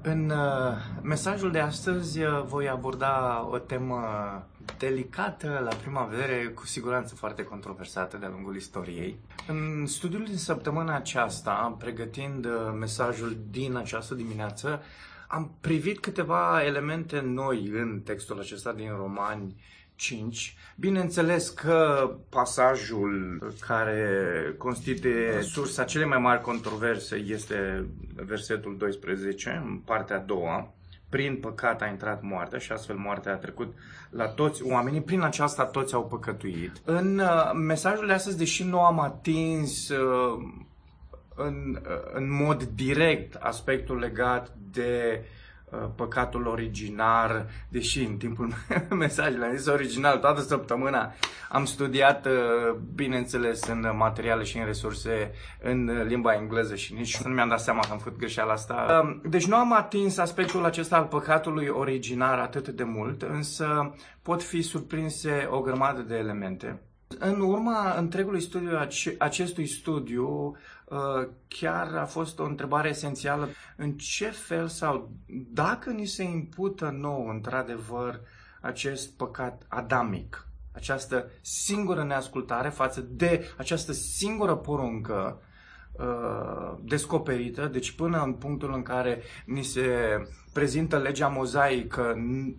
În mesajul de astăzi voi aborda o temă delicată la prima vedere, cu siguranță foarte controversată de-a lungul istoriei. În studiul din săptămâna aceasta, pregătind mesajul din această dimineață, am privit câteva elemente noi în textul acesta din Romani 5. Bineînțeles că pasajul care constituie sursa cele mai mari controverse este versetul 12, în partea a doua. Prin păcat a intrat moartea și astfel moartea a trecut la toți oamenii. Prin aceasta toți au păcătuit. În mesajul de astăzi, deși nu am atins în mod direct aspectul legat de păcatul originar, deși în timpul mesajului am zis original, toată săptămâna am studiat, bineînțeles, în materiale și în resurse în limba engleză și nici nu mi-am dat seama că am făcut greșeala asta. Deci nu am atins aspectul acesta al păcatului originar atât de mult, însă pot fi surprinse o grămadă de elemente. În urma întregului studiu, acestui studiu, chiar a fost o întrebare esențială. În ce fel sau dacă ni se impută nouă, într-adevăr, acest păcat adamic, această singură neascultare față de această singură poruncă descoperită, deci până în punctul în care ni se prezintă legea mozaică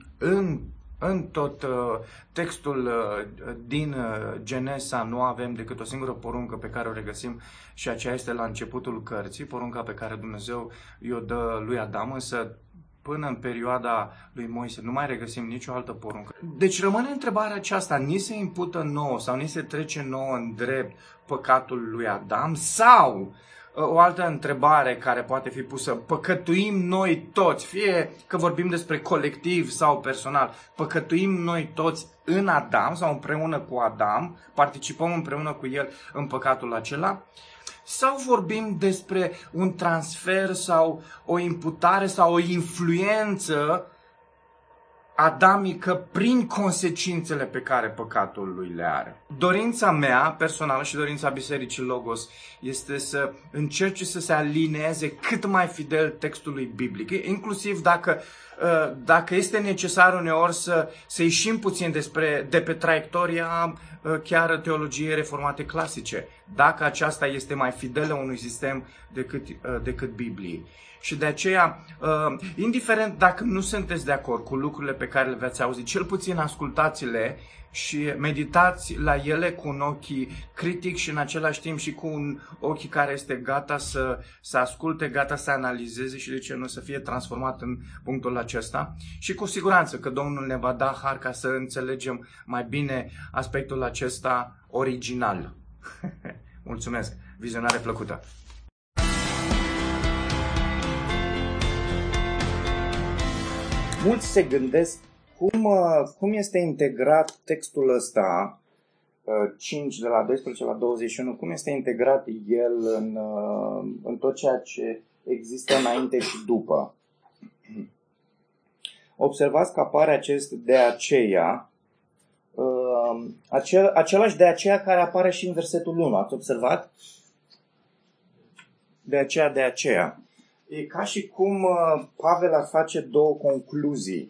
în tot textul din Genesa nu avem decât o singură poruncă pe care o regăsim și aceea este la începutul cărții, porunca pe care Dumnezeu i-o dă lui Adam, însă până în perioada lui Moise nu mai regăsim nicio altă poruncă. Deci rămâne întrebarea aceasta, ni se impută nouă sau ni se trece nouă în drept păcatul lui Adam sau o altă întrebare care poate fi pusă, păcătuim noi toți, fie că vorbim despre colectiv sau personal, păcătuim noi toți în Adam sau împreună cu Adam, participăm împreună cu el în păcatul acela? Sau vorbim despre un transfer sau o imputare sau o influență adamică prin consecințele pe care păcatul lui le are. Dorința mea personală și dorința Bisericii Logos este să încerce să se alineeze cât mai fidel textului biblic, inclusiv dacă este necesar uneori să ieșim puțin de pe traiectoria chiar teologiei reformate clasice, dacă aceasta este mai fidelă unui sistem decât Bibliei. Și de aceea, indiferent dacă nu sunteți de acord cu lucrurile pe care le veți auzi, cel puțin ascultați-le și meditați la ele cu un ochi critic și în același timp și cu un ochi care este gata să asculte, gata să analizeze și de ce nu să fie transformat în punctul acesta. Și cu siguranță că Domnul ne va da har ca să înțelegem mai bine aspectul acesta original. Mulțumesc! Vizionare plăcută! Mulți se gândesc cum este integrat textul ăsta, 5 de la 12 la 21, cum este integrat el în tot ceea ce există înainte și după. Observați că apare acest de aceea, același de aceea care apare și în versetul 1. Ați observat? De aceea. E ca și cum Pavel ar face două concluzii.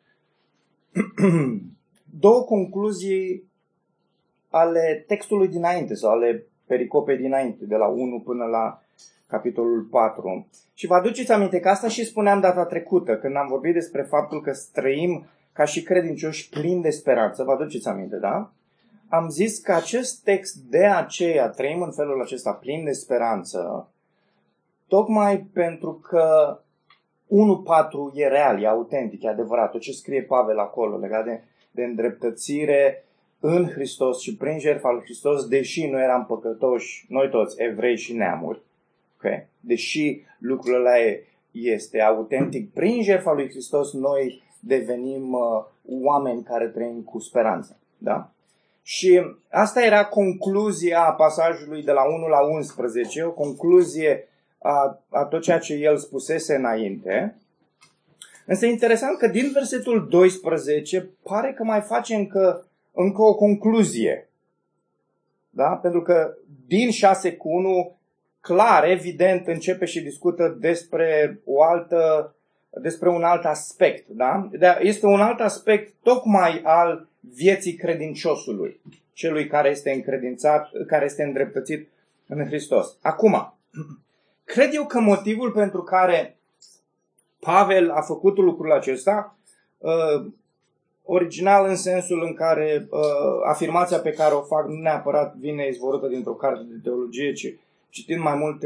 Două concluzii ale textului dinainte sau ale pericopei dinainte, de la 1 până la capitolul 4. Și vă aduceți aminte că asta și spuneam data trecută, când am vorbit despre faptul că trăim ca și credincioși plini de speranță. Vă aduceți aminte, da? Am zis că acest text, de aceea trăim în felul acesta plin de speranță, tocmai pentru că 1.4 e real, e autentic, e adevărat. Tot ce scrie Pavel acolo legat de îndreptățire în Hristos și prin jertfa lui Hristos, deși noi eram păcătoși, noi toți, evrei și neamuri, okay? Deși lucrul ăla este autentic, prin jertfa lui Hristos noi devenim oameni care trăim cu speranță. Da? Și asta era concluzia pasajului de la 1 la 11, o concluzie a tot ceea ce el spusese înainte. Însă e interesant că din versetul 12 pare că mai face încă o concluzie. Da? Pentru că din 6:1 clar, evident, începe și discută despre o altă despre un alt aspect. Da? Este un alt aspect tocmai al vieții credinciosului, celui care este încredințat, care este îndreptățit în Hristos. Acum, cred eu că motivul pentru care Pavel a făcut lucrul acesta, original în sensul în care afirmația pe care o fac nu neapărat vine izvorâtă dintr-o carte de teologie, ci citind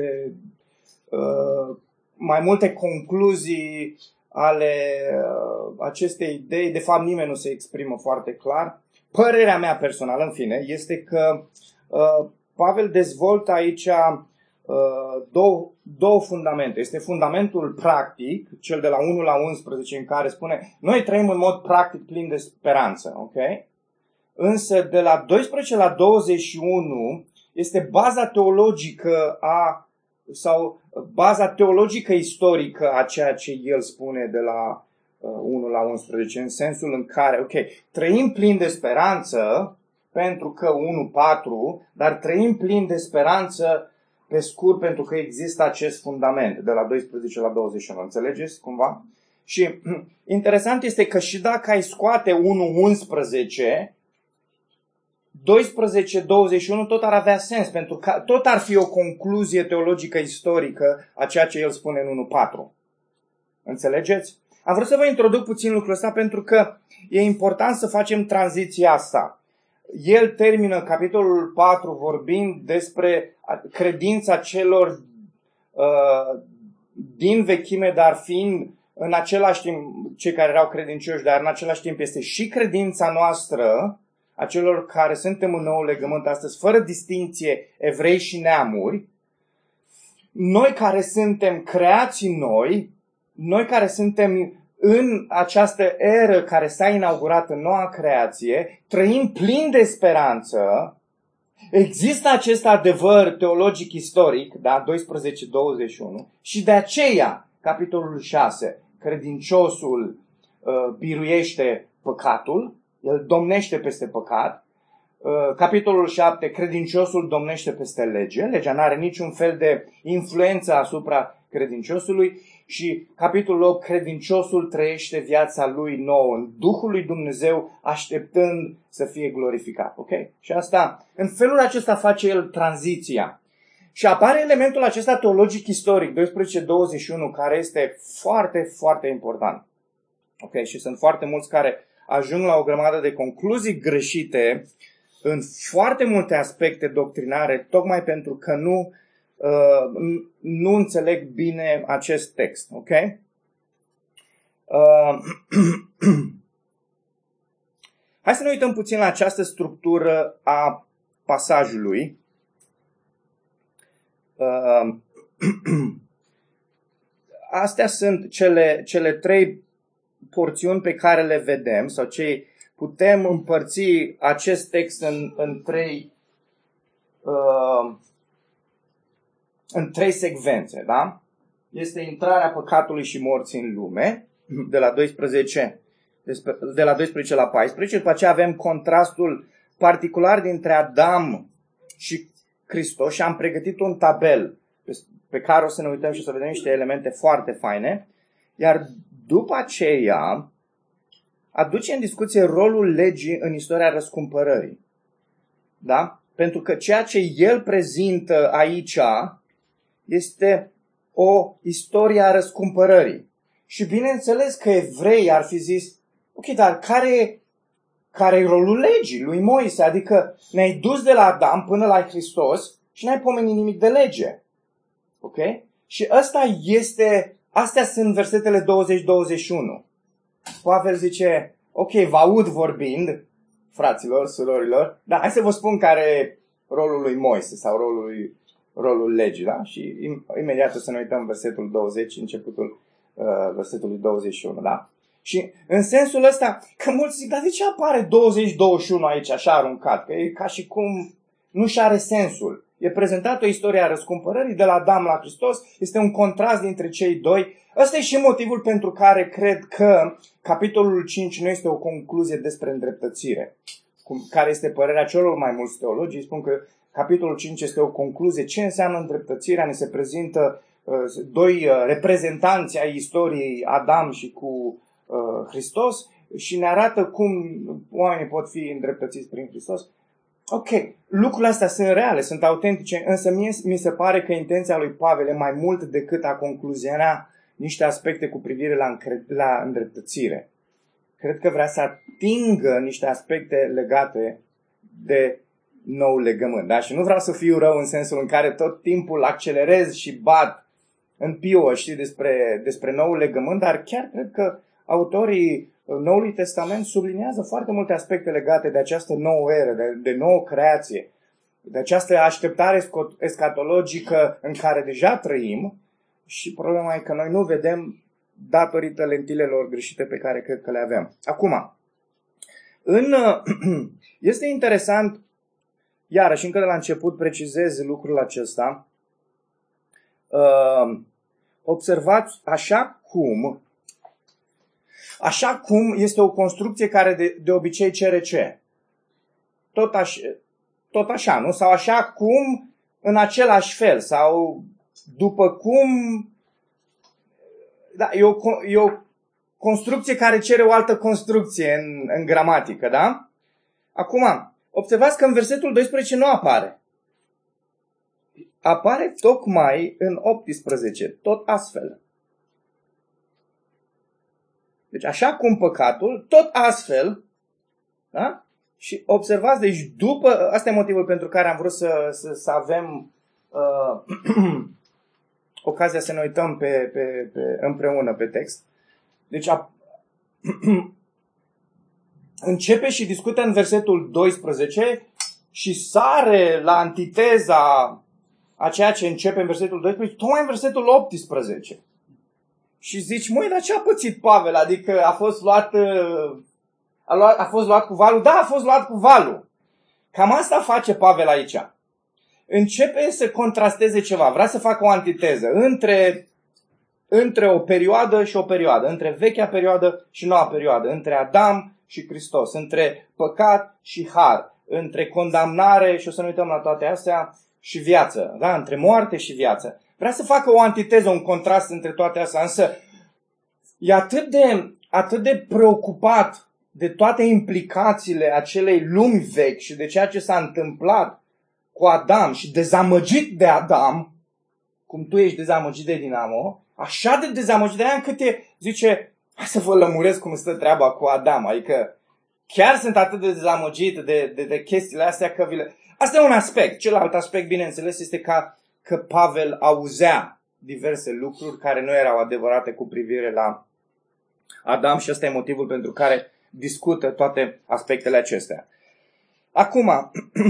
mai multe concluzii ale acestei idei, de fapt nimeni nu se exprimă foarte clar. Părerea mea personală, în fine, este că Pavel dezvoltă aici două fundamente. Este fundamentul practic, cel de la 1 la 11, în care spune noi trăim în mod practic plin de speranță. Okay? Însă de la 12 la 21 este baza teologică sau baza teologică istorică a ceea ce el spune de la 1 la 11, în sensul în care, trăim plin de speranță, pentru că 1:4, dar trăim plin de speranță pe scurt pentru că există acest fundament de la 12 la 21. Înțelegeți cumva? Și interesant este că și dacă ai scoate 1:11, 12:21 tot ar avea sens, pentru că tot ar fi o concluzie teologică istorică a ceea ce el spune în 1:4. Înțelegeți? Am vrut să vă introduc puțin lucrul ăsta pentru că e important să facem tranziția asta. El termină capitolul 4 vorbind despre credința celor din vechime, dar fiind în același timp cei care erau credincioși, dar în același timp este și credința noastră a celor care suntem în nou legământ astăzi, fără distinție, evrei și neamuri. Noi care suntem creații noi care suntem în această eră care s-a inaugurat în noua creație, trăim plin de speranță. Există acest adevăr teologic istoric, da, 12:21, și de aceea, capitolul 6, credinciosul biruiește păcatul, el domnește peste păcat. Capitolul 7, credinciosul domnește peste lege, legea nu are niciun fel de influență asupra credinciosului. Și capitolul 8, credinciosul trăiește viața lui nouă în Duhul lui Dumnezeu, așteptând să fie glorificat. Okay? Și asta, în felul acesta face el tranziția. Și apare elementul acesta teologic istoric, 12:21, care este foarte, foarte important. Okay? Și sunt foarte mulți care ajung la o grămadă de concluzii greșite în foarte multe aspecte doctrinare, tocmai pentru că nu înțeleg bine acest text. Ok? Hai să ne uităm puțin la această structură a pasajului. Astea sunt cele trei porțiuni pe care le vedem, sau putem împărți acest text în trei secvențe, da? Este intrarea păcatului și morții în lume, de la 12 la 14, după aceea avem contrastul particular dintre Adam și Hristos și am pregătit un tabel pe care o să ne uităm și să vedem niște elemente foarte faine, iar după aceea aduce în discuție rolul legii în istoria răscumpărării. Da? Pentru că ceea ce el prezintă aici este o istorie a răscumpărării. Și bineînțeles că evreii ar fi zis, ok, dar care e rolul legii lui Moise? Adică ne-ai dus de la Adam până la Hristos și n-ai pomenit nimic de lege. Ok? Și astea sunt versetele 20-21. Pavel zice, ok, vă aud vorbind, fraților, surorilor, dar hai să vă spun care e rolul lui Moise sau rolul legii, da? Și imediat o să ne uităm versetul 20, începutul versetului 21, da? Și în sensul ăsta, că mulți zic, dar de ce apare 20-21 aici așa aruncat? Că e ca și cum nu și are sensul. E prezentată o istorie a răscumpărării de la Adam la Hristos, este un contrast dintre cei doi. Ăsta e și motivul pentru care cred că capitolul 5 nu este o concluzie despre îndreptățire, care este părerea celor mai mulți teologi. Spun că capitolul 5 este o concluzie. Ce înseamnă îndreptățirea? Ne se prezintă doi reprezentanți ai istoriei, Adam și cu Hristos, și ne arată cum oamenii pot fi îndreptățiți prin Hristos. Ok, lucrurile astea sunt reale, sunt autentice, însă mi se pare că intenția lui Pavel e mai mult decât a concluziona niște aspecte cu privire la îndreptățire. Cred că vrea să atingă niște aspecte legate de nou legământ. Da? Și nu vreau să fiu rău în sensul în care tot timpul accelerez și bat în piuă, știi, despre nou legământ, dar chiar cred că autorii Noului Testament subliniază foarte multe aspecte legate de această nouă eră, de nouă creație, de această așteptare escatologică în care deja trăim, și problema e că noi nu vedem datorită lentilelor greșite pe care cred că le avem. Acum, este interesant, iarăși încă de la început precizez lucrul acesta, observați așa cum este o construcție care de obicei cere ce? Tot așa, nu? Sau așa cum, în același fel, sau după cum. Da, e o construcție care cere o altă construcție în gramatică, da? Acum, observați că în versetul 12 nu apare. Apare tocmai în 18, tot astfel. Deci așa cum păcatul, tot astfel, da? Și observați, deci după, asta e motivul pentru care am vrut să avem ocazia să ne uităm împreună pe text. Deci începe și discută în versetul 12 și sare la antiteza a ceea ce începe în versetul 12, tocmai în versetul 18. Și zici, măi, dar ce a pățit Pavel? Adică a fost luat cu valul? Da, a fost luat cu valul. Cam asta face Pavel aici. Începe să contrasteze ceva, vrea să facă o antiteză între o perioadă și o perioadă, între vechea perioadă și noua perioadă, între Adam și Hristos, între păcat și har, între condamnare, și o să ne uităm la toate astea, și viață, da? Între moarte și viață. Vrea să facă o antiteză, un contrast între toate astea, însă e atât de preocupat de toate implicațiile acelei lumi vechi și de ceea ce s-a întâmplat cu Adam și dezamăgit de Adam, cum tu ești dezamăgit de Dinamo, așa de dezamăgit de Adam încât zice, hai să vă lămuresc cum stă treaba cu Adam. Adică chiar sunt atât de dezamăgit de chestiile astea că Asta e un aspect. Celălalt aspect, bineînțeles, este că Pavel auzea diverse lucruri care nu erau adevărate cu privire la Adam și ăsta e motivul pentru care discută toate aspectele acestea. Acum,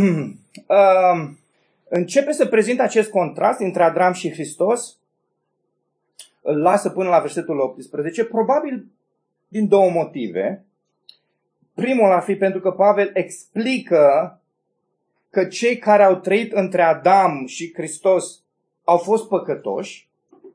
începe să prezinte acest contrast între Adam și Hristos, îl lasă până la versetul 18, probabil din două motive. Primul ar fi pentru că Pavel explică că cei care au trăit între Adam și Hristos au fost păcătoși,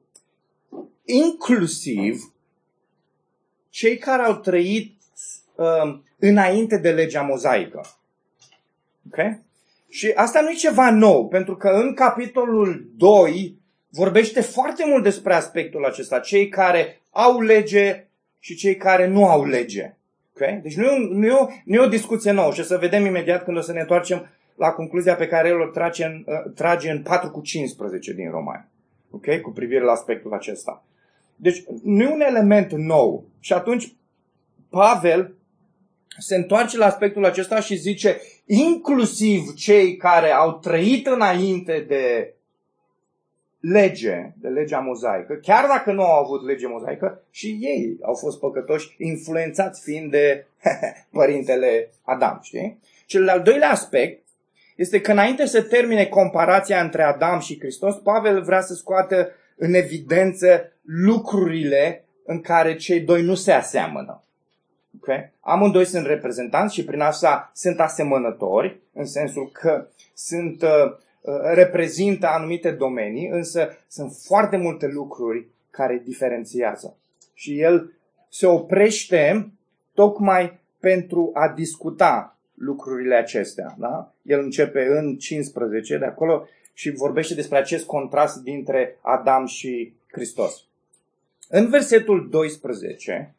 inclusiv cei care au trăit înainte de legea mozaică. Okay? Și asta nu e ceva nou, pentru că în capitolul 2 vorbește foarte mult despre aspectul acesta, cei care au lege și cei care nu au lege. Okay? Deci nu e o discuție nouă și o să vedem imediat când o să ne întoarcem la concluzia pe care el o trage în 4:15 din Romani. Okay? Cu privire la aspectul acesta. Deci nu e un element nou. Și atunci Pavel se întoarce la aspectul acesta și zice, inclusiv cei care au trăit înainte de lege, de legea mozaică, chiar dacă nu au avut lege mozaică, și ei au fost păcătoși, influențați fiind de părintele Adam, știi? Cel al doilea aspect este că înainte să termine comparația între Adam și Hristos, Pavel vrea să scoată în evidență lucrurile în care cei doi nu se aseamănă. Okay? Amândoi sunt reprezentanți și prin asta sunt asemănători, în sensul că reprezintă anumite domenii, însă sunt foarte multe lucruri care diferențiază. Și el se oprește tocmai pentru a discuta lucrurile acestea. Da? El începe în 15 de acolo și vorbește despre acest contrast dintre Adam și Hristos. În versetul 12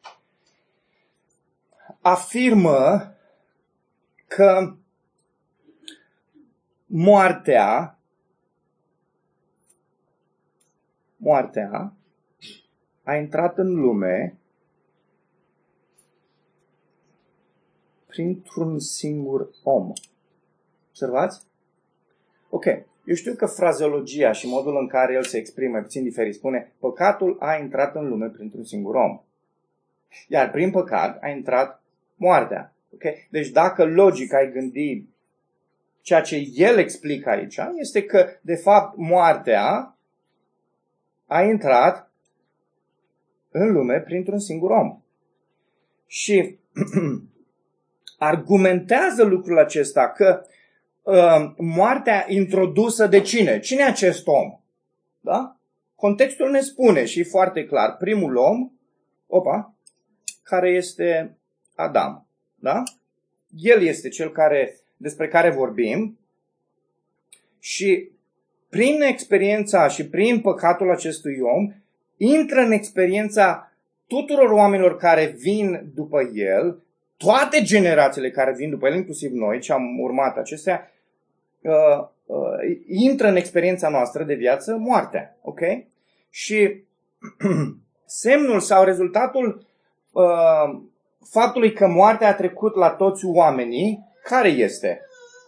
afirmă că moartea a intrat în lume printr-un singur om. Observați? Ok. Eu știu că frazeologia și modul în care el se exprimă e puțin diferit. Spune, păcatul a intrat în lume printr-un singur om. Iar prin păcat a intrat moartea. Okay? Deci dacă logic ai gândi ceea ce el explică aici, este că, de fapt, moartea a intrat în lume printr-un singur om. Și argumentează lucrul acesta că moartea introdusă de cine? Cine e acest om? Da? Contextul ne spune și foarte clar, primul om, care este Adam. Da? El este cel despre care vorbim și prin experiența și prin păcatul acestui om intră în experiența tuturor oamenilor care vin după el, toate generațiile care vin după el, inclusiv noi, ce am urmat acestea, intră în experiența noastră de viață moartea. Ok? Și semnul sau rezultatul faptului că moartea a trecut la toți oamenii, care este?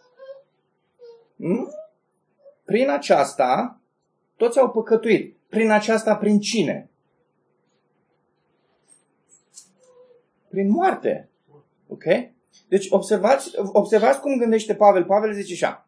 Prin aceasta, toți au păcătuit. Prin aceasta, prin cine? Prin moarte. Ok? Deci observați cum gândește Pavel. Pavel zice așa.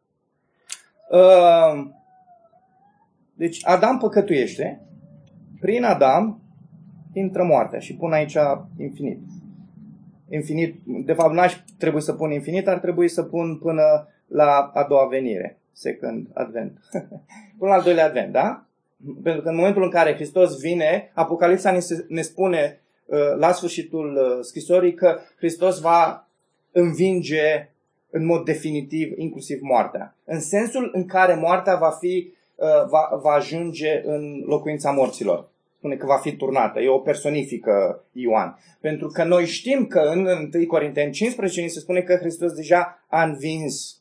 Deci Adam păcătuiește. Prin Adam intră moartea. Și pun aici infinit. Infinit. De fapt, n-aș trebui să pun infinit, ar trebui să pun până la a doua venire. Second advent. Până la al doilea advent, da? Pentru că în momentul în care Hristos vine, Apocalipsa ne spune la sfârșitul scrisorii că Hristos va învinge în mod definitiv inclusiv moartea. În sensul în care moartea va ajunge în locuința morților. Spune că va fi turnată. E o personifică Ioan. Pentru că noi știm că în 1 Corinteni 15 ni se spune că Hristos deja a învins.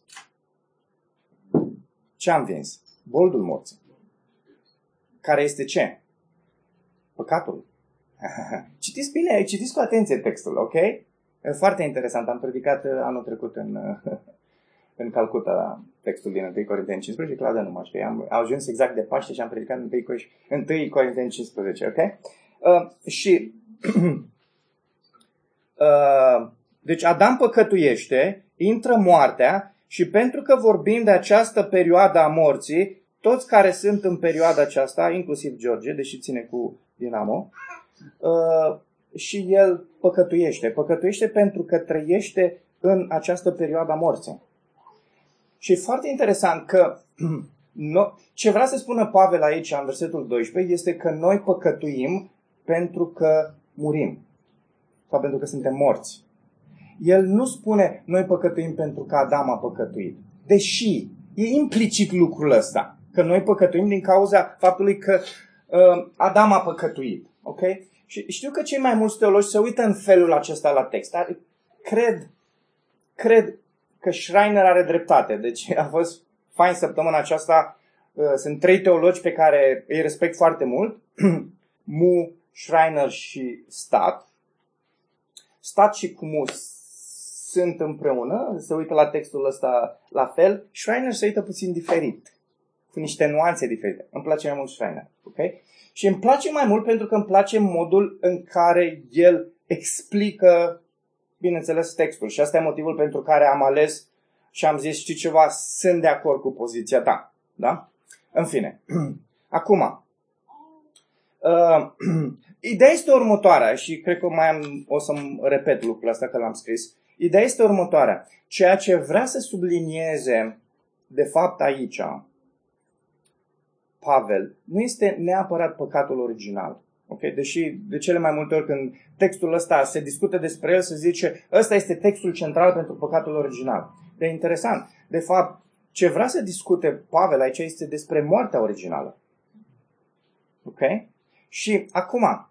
Ce a învins? Boldul morții. Care este ce? Păcatul. Citiți bine, citiți cu atenție textul, ok? E foarte interesant. Am predicat anul trecut în Calcuta textul din 1 Corinteni 15, clar de nu mă știu. Am ajuns exact de Paște și am predicat în 1 Corinteni 15, ok? Deci Adam păcătuiește, intră moartea și pentru că vorbim de această perioadă a morții, toți care sunt în perioada aceasta, inclusiv George, deși ține cu Dinamo, și el păcătuiește. Păcătuiește pentru că trăiește în această perioadă a morții. Și e foarte interesant că ce vrea să spună Pavel aici, în versetul 12, este că noi păcătuim pentru că murim. Sau pentru că suntem morți. El nu spune noi păcătuim pentru că Adam a păcătuit. Deși e implicit lucrul ăsta. Că noi păcătuim din cauza faptului că Adam a păcătuit. Ok? Și știu că cei mai mulți teologi se uită în felul acesta la text. Dar cred că Schreiner are dreptate. Deci a fost fain săptămâna aceasta. Sunt 3 teologi pe care îi respect foarte mult. Mu, Schreiner și Stott. Stott și Mu sunt împreună, se uită la textul ăsta la fel. Schreiner se uită puțin diferit, cu niște nuanțe diferite. Îmi place mai mult Schreiner. Okay? Și îmi place mai mult pentru că îmi place modul în care el explică, bineînțeles, textul. Și asta e motivul pentru care am ales și am zis, știi ceva, sunt de acord cu poziția ta. Da? În fine. Acum, ideea este următoarea și cred că o să-mi repet lucrul ăsta că l-am scris. Ideea este următoarea. Ceea ce vrea să sublinieze de fapt aici Pavel nu este neapărat păcatul original. Okay? Deși de cele mai multe ori când textul ăsta se discută despre el, se zice ăsta este textul central pentru păcatul original. E interesant. De fapt, ce vrea să discute Pavel aici este despre moartea originală. Ok? Și acum,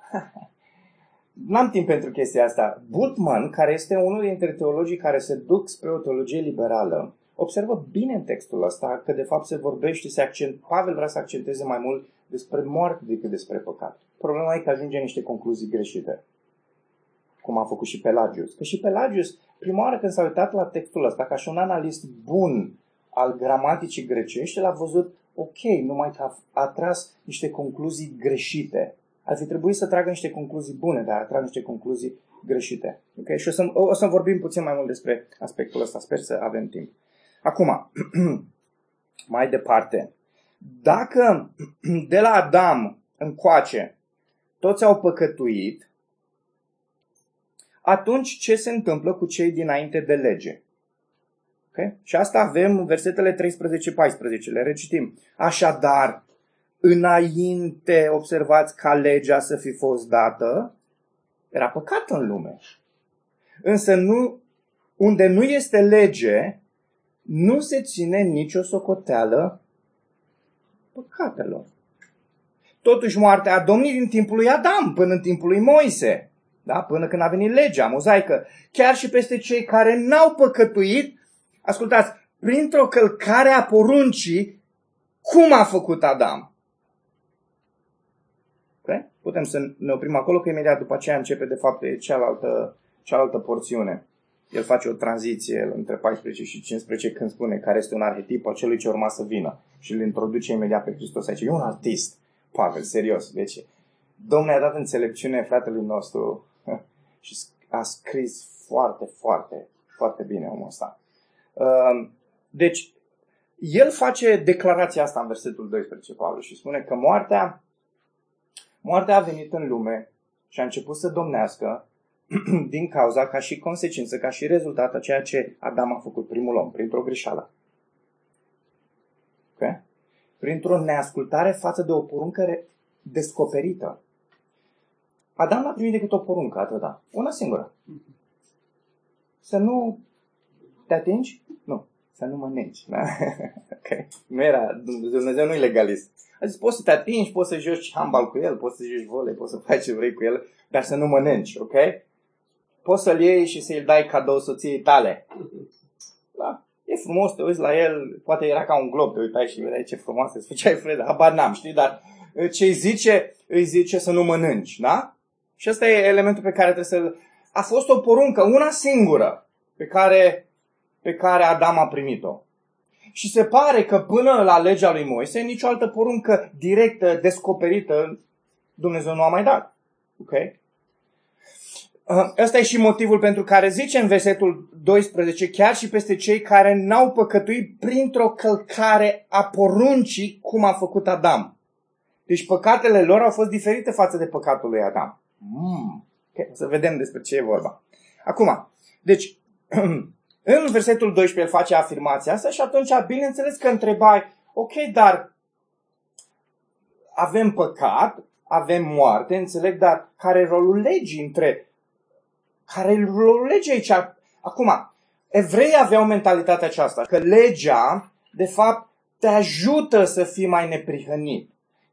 n-am timp pentru chestia asta. Bultmann, care este unul dintre teologii care se duc spre o teologie liberală, observă bine în textul ăsta că de fapt se vorbește, Pavel vrea să accenteze mai mult despre moarte decât despre păcat. Problema e că ajunge niște concluzii greșite, cum a făcut și Pelagius. Că și Pelagius, prima oară când s-a uitat la textul ăsta, ca și un analist bun al gramaticii grecești, el a văzut, ok, numai că a tras niște concluzii greșite. Ar fi trebuit să tragă niște concluzii bune, dar a tras niște concluzii greșite. Okay? Și o să vorbim puțin mai mult despre aspectul ăsta. Sper să avem timp. Acum, mai departe. Dacă de la Adam încoace toți au păcătuit, atunci ce se întâmplă cu cei dinainte de lege? Okay? Și asta avem în versetele 13-14. Le recitim. Așadar, înainte, observați, ca legea să fi fost dată, era păcat în lume. Însă unde nu este lege, nu se ține nicio socoteală păcatelor. Totuși moartea a domnit din timpul lui Adam până în timpul lui Moise, da? Până când a venit legea mozaică, chiar și peste cei care n-au păcătuit. Ascultați, printr-o călcare a poruncii, cum a făcut Adam? Okay? Putem să ne oprim acolo, că imediat după aceea începe de fapt cealaltă porțiune. El face o tranziție între 14 și 15 când spune care este un arhetip al celui ce urma să vină și îl introduce imediat pe Hristos aici. E un artist, Pavel, serios. Deci, Domnul a dat înțelepciune fratelui nostru și a scris foarte, foarte, foarte bine omul ăsta. Deci, el face declarația asta în versetul 12, Pavel, și spune că moartea a venit în lume și a început să domnească din cauza, ca și consecință, ca și rezultat a ceea ce Adam a făcut primul om, printr-o greșeală. Okay? Printr-o neascultare față de o poruncă descoperită. Adam n-a primit decât o poruncă, atâta. Una singură. Să nu te atingi? Nu. Să nu mănânci. Da? Okay. Nu era, Dumnezeu nu e legalist. A zis, poți să te atingi, poți să joci handbal cu el, poți să joci volei, poți să faci ce vrei cu el, dar să nu mănânci, ok? Poți să-l iei și să-i dai cadou soției tale. Da? E frumos, te uiți la el, poate era ca un glob, te uitai și vedeai ce frumoasă, îți făceai Freda, habar n-am, știi, dar ce îi zice să nu mănânci, da? Și ăsta e elementul pe care trebuie să-l... A fost o poruncă, una singură, pe care Adam a primit-o. Și se pare că până la legea lui Moise, nicio altă poruncă directă, descoperită, Dumnezeu nu a mai dat. Ok? Ăsta e și motivul pentru care zice în versetul 12, chiar și peste cei care n-au păcătuit printr-o călcare a poruncii, cum a făcut Adam. Deci păcatele lor au fost diferite față de păcatul lui Adam. Okay, să vedem despre ce e vorba. Acum, deci, în versetul 12 el face afirmația asta și atunci, bineînțeles că întrebai, ok, dar avem păcat, avem moarte, înțeleg, dar care e rolul legii care e rolul legii aici? Acum, evreii aveau mentalitatea aceasta, că legea, de fapt, te ajută să fii mai neprihănit.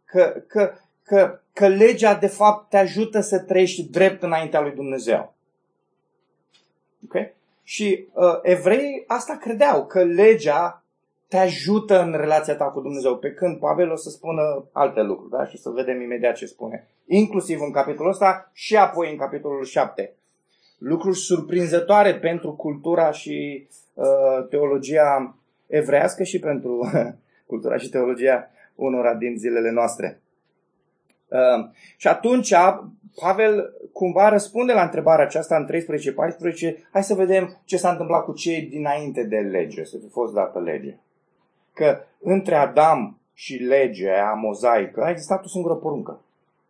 Că legea, de fapt, te ajută să trăiești drept înaintea lui Dumnezeu. Ok? Și evreii asta credeau, că legea te ajută în relația ta cu Dumnezeu, pe când Pavel o să spună alte lucruri, da? Și să vedem imediat ce spune. Inclusiv în capitolul ăsta și apoi în capitolul 7. Lucruri surprinzătoare pentru cultura și teologia evrească și pentru cultura și teologia unora din zilele noastre. Și atunci Pavel cumva răspunde la întrebarea aceasta în 13-14. Hai să vedem ce s-a întâmplat cu cei dinainte de lege, să fi fost dată lege. Că între Adam și legea mozaică a existat o singură poruncă.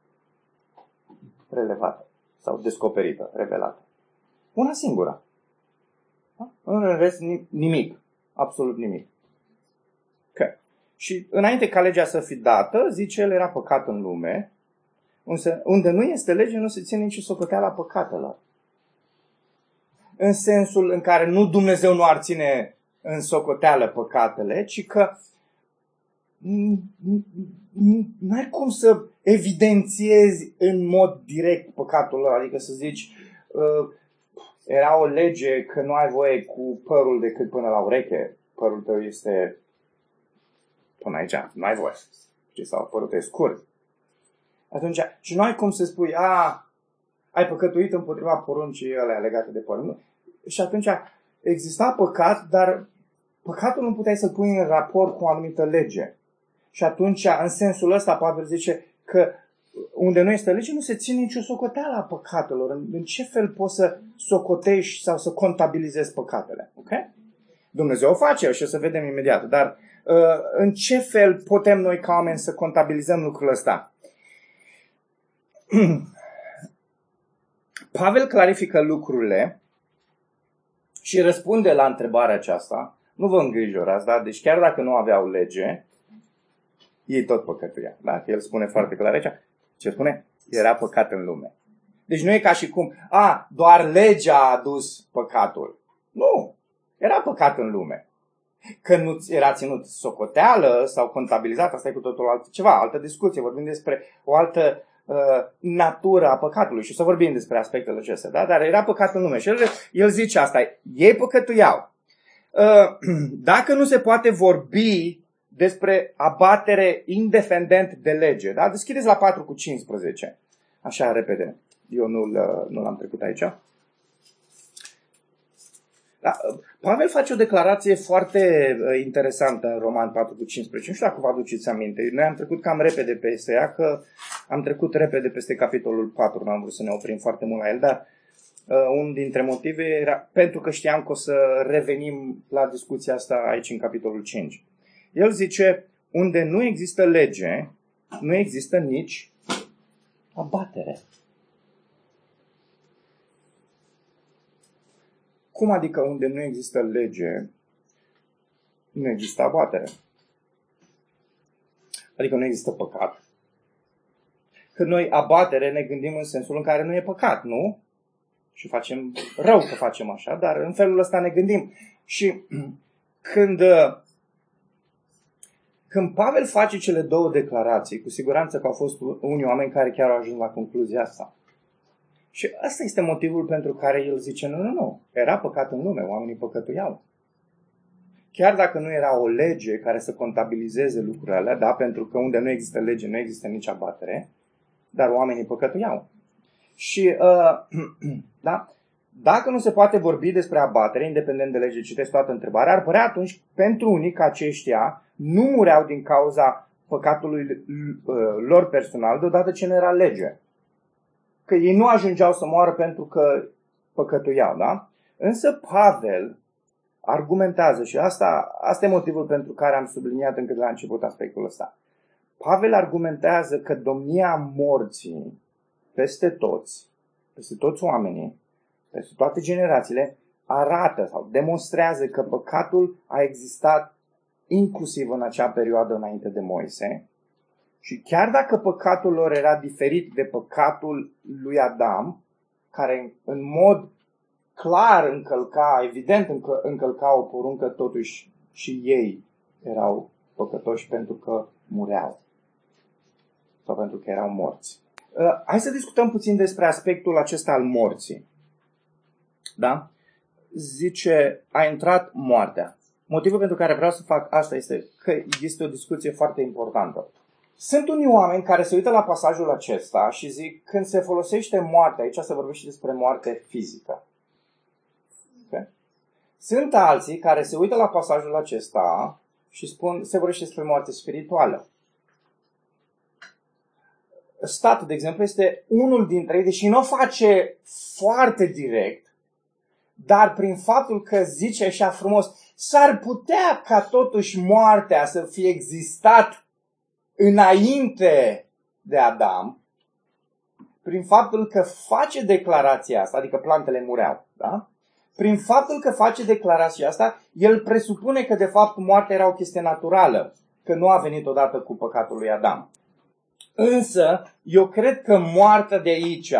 Relevată sau descoperită, revelată. Una singură. În rest nimic. Absolut nimic. Okay. Și înainte ca legea să fi dată, zice, el era păcat în lume. Unde nu este lege, nu se ține nici socoteala păcatelor. În sensul în care nu Dumnezeu nu ar ține în socoteală păcatele, ci că n-ai cum să evidențiezi în mod direct păcatul ăla, adică să zici era o lege că nu ai voie cu părul decât până la ureche, părul tău este până aici, nu ai voie, sau părul tău e scurt. Atunci, și nu ai cum să spui, ai păcătuit împotriva poruncii alea legate de păr. Și atunci exista păcat, dar păcatul nu puteai să-l pui în raport cu o anumită lege. Și atunci, în sensul ăsta, Pavel zice că unde nu este lege, nu se ține nicio socoteală a păcatelor. În ce fel poți să socotești sau să contabilizezi păcatele? Okay? Dumnezeu o face și o să vedem imediat. Dar în ce fel putem noi ca oameni să contabilizăm lucrul ăsta? Pavel clarifică lucrurile și răspunde la întrebarea aceasta. Nu vă îngrijorați, da? Deci chiar dacă nu aveau lege, ei tot păcătuia. Da? El spune foarte clar aici. Ce spune? Era păcat în lume. Deci nu e ca și cum, doar legea a adus păcatul. Nu, era păcat în lume. Că nu era ținut socoteală sau contabilizat, asta e cu totul altceva, altă discuție. Vorbim despre o altă natură a păcatului și să vorbim despre aspectele acestea. Da? Dar era păcat în lume. Și el zice asta, ei păcătuiau. Dacă nu se poate vorbi despre abatere independent de lege. Da? Deschideți la 4:15. Așa, repede. Eu nu l-am trecut aici. Da? Pavel face o declarație foarte interesantă în Roman 4:15. Nu știu dacă vă aduceți aminte. Noi am trecut cam repede peste ea, că am trecut repede peste capitolul 4. Nu am vrut să ne oprim foarte mult la el, dar unul dintre motive era pentru că știam că o să revenim la discuția asta aici în capitolul 5. El zice, unde nu există lege, nu există nici abatere. Cum adică unde nu există lege, nu există abatere? Adică nu există păcat. Când noi abatere ne gândim în sensul în care nu e păcat, nu? Și facem rău că facem așa, dar în felul ăsta ne gândim. Și când Pavel face cele două declarații, cu siguranță că au fost unii oameni care chiar au ajuns la concluzia asta. Și ăsta este motivul pentru care el zice, nu, era păcat în lume, oamenii păcătuiau. Chiar dacă nu era o lege care să contabilizeze lucrurile alea, da, pentru că unde nu există lege, nu există nici abatere, dar oamenii păcătuiau. Și, da, dacă nu se poate vorbi despre abatere, independent de lege, citesc toată întrebarea, ar părea atunci pentru unii că aceștia nu mureau din cauza păcatului lor personal, deodată ce nu era lege. Că ei nu ajungeau să moară pentru că păcătuiau, da? Însă Pavel argumentează, și asta e motivul pentru care am subliniat încă de la început aspectul ăsta. Pavel argumentează că domnia morții peste toți oamenii, peste toate generațiile, arată sau demonstrează că păcatul a existat inclusiv în acea perioadă înainte de Moise. Și chiar dacă păcatul lor era diferit de păcatul lui Adam, care în mod clar încălca o poruncă, totuși și ei erau păcătoși pentru că mureau sau pentru că erau morți. Hai să discutăm puțin despre aspectul acesta al morții. Da? Zice, a intrat moartea. Motivul pentru care vreau să fac asta este că este o discuție foarte importantă. Sunt unii oameni care se uită la pasajul acesta și zic, când se folosește moartea, aici se vorbește despre moarte fizică. Okay? Sunt alții care se uită la pasajul acesta și spun, se vorbește despre moarte spirituală. Statul, de exemplu, este unul dintre ei, deși nu o face foarte direct, dar prin faptul că zice așa frumos, s-ar putea ca totuși moartea să fie existat înainte de Adam, prin faptul că face declarația asta, adică plantele mureau, da? Prin faptul că face declarația asta, el presupune că de fapt moartea era o chestie naturală, că nu a venit odată cu păcatul lui Adam. Însă, eu cred că moartea de aici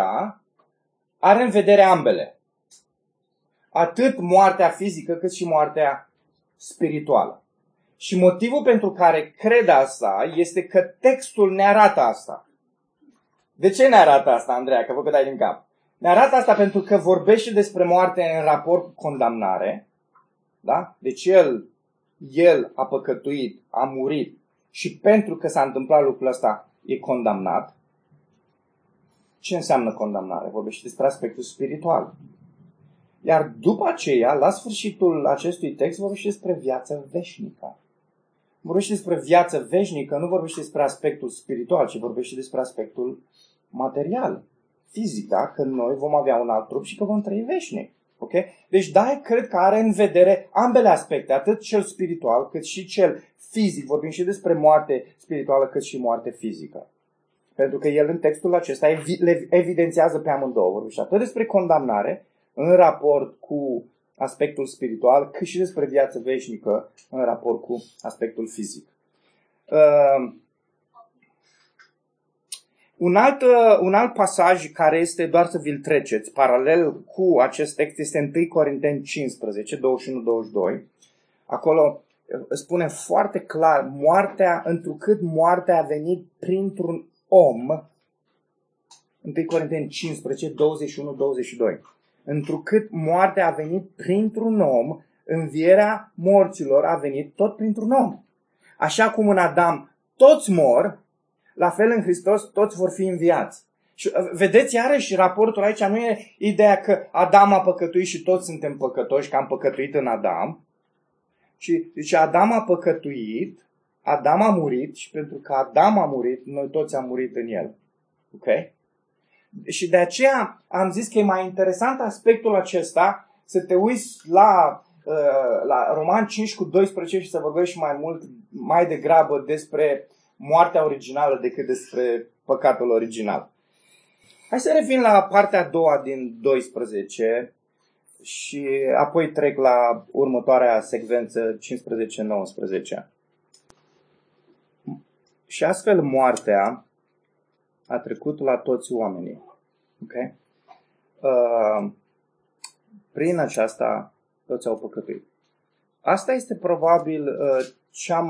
are în vedere ambele. Atât moartea fizică cât și moartea spirituală. Și motivul pentru care cred asta este că textul ne arată asta. De ce ne arată asta, Andreea? Că văd că dai din cap. Ne arată asta pentru că vorbește despre moarte în raport cu condamnare. Da? Deci el a păcătuit, a murit și pentru că s-a întâmplat lucrul ăsta e condamnat. Ce înseamnă condamnare? Vorbește despre aspectul spiritual. Iar după aceea, la sfârșitul acestui text, vorbește despre viață veșnică. Vorbește despre viață veșnică, nu vorbește despre aspectul spiritual, ci vorbește despre aspectul material, fizic, da? Că noi vom avea un alt trup și că vom trăi veșnic. Okay? Deci, da, cred că are în vedere ambele aspecte, atât cel spiritual cât și cel fizic. Vorbim și despre moarte spirituală cât și moarte fizică. Pentru că el în textul acesta le evidențiază pe amândouă. Vorbește atât despre condamnare în raport cu aspectul spiritual, cât și despre viață veșnică în raport cu aspectul fizic. Un alt pasaj care este, doar să vi-l treceți, paralel cu acest text, este 1 Corinteni 15, 21-22. Acolo spune foarte clar, întrucât moartea a venit printr-un om, 1 Corinteni 15, 21-22. Întrucât moartea a venit printr-un om, învierea morților a venit tot printr-un om. Așa cum în Adam toți mor, la fel în Hristos toți vor fi înviați. Și vedeți, iarăși, raportul aici nu e ideea că Adam a păcătuit și toți suntem păcătoși, că am păcătuit în Adam, ci zice, Adam a păcătuit, Adam a murit și pentru că Adam a murit, noi toți am murit în el. Ok? Și de aceea am zis că e mai interesant aspectul acesta să te uiți la Roman 5:12 și să vorbești mai degrabă despre moartea originală decât despre păcatul original. Hai să revin la partea a doua din 12 și apoi trec la următoarea secvență 15-19. Și astfel moartea a trecut la toți oamenii. Okay? Prin aceasta toți au păcătuit. Asta este probabil cea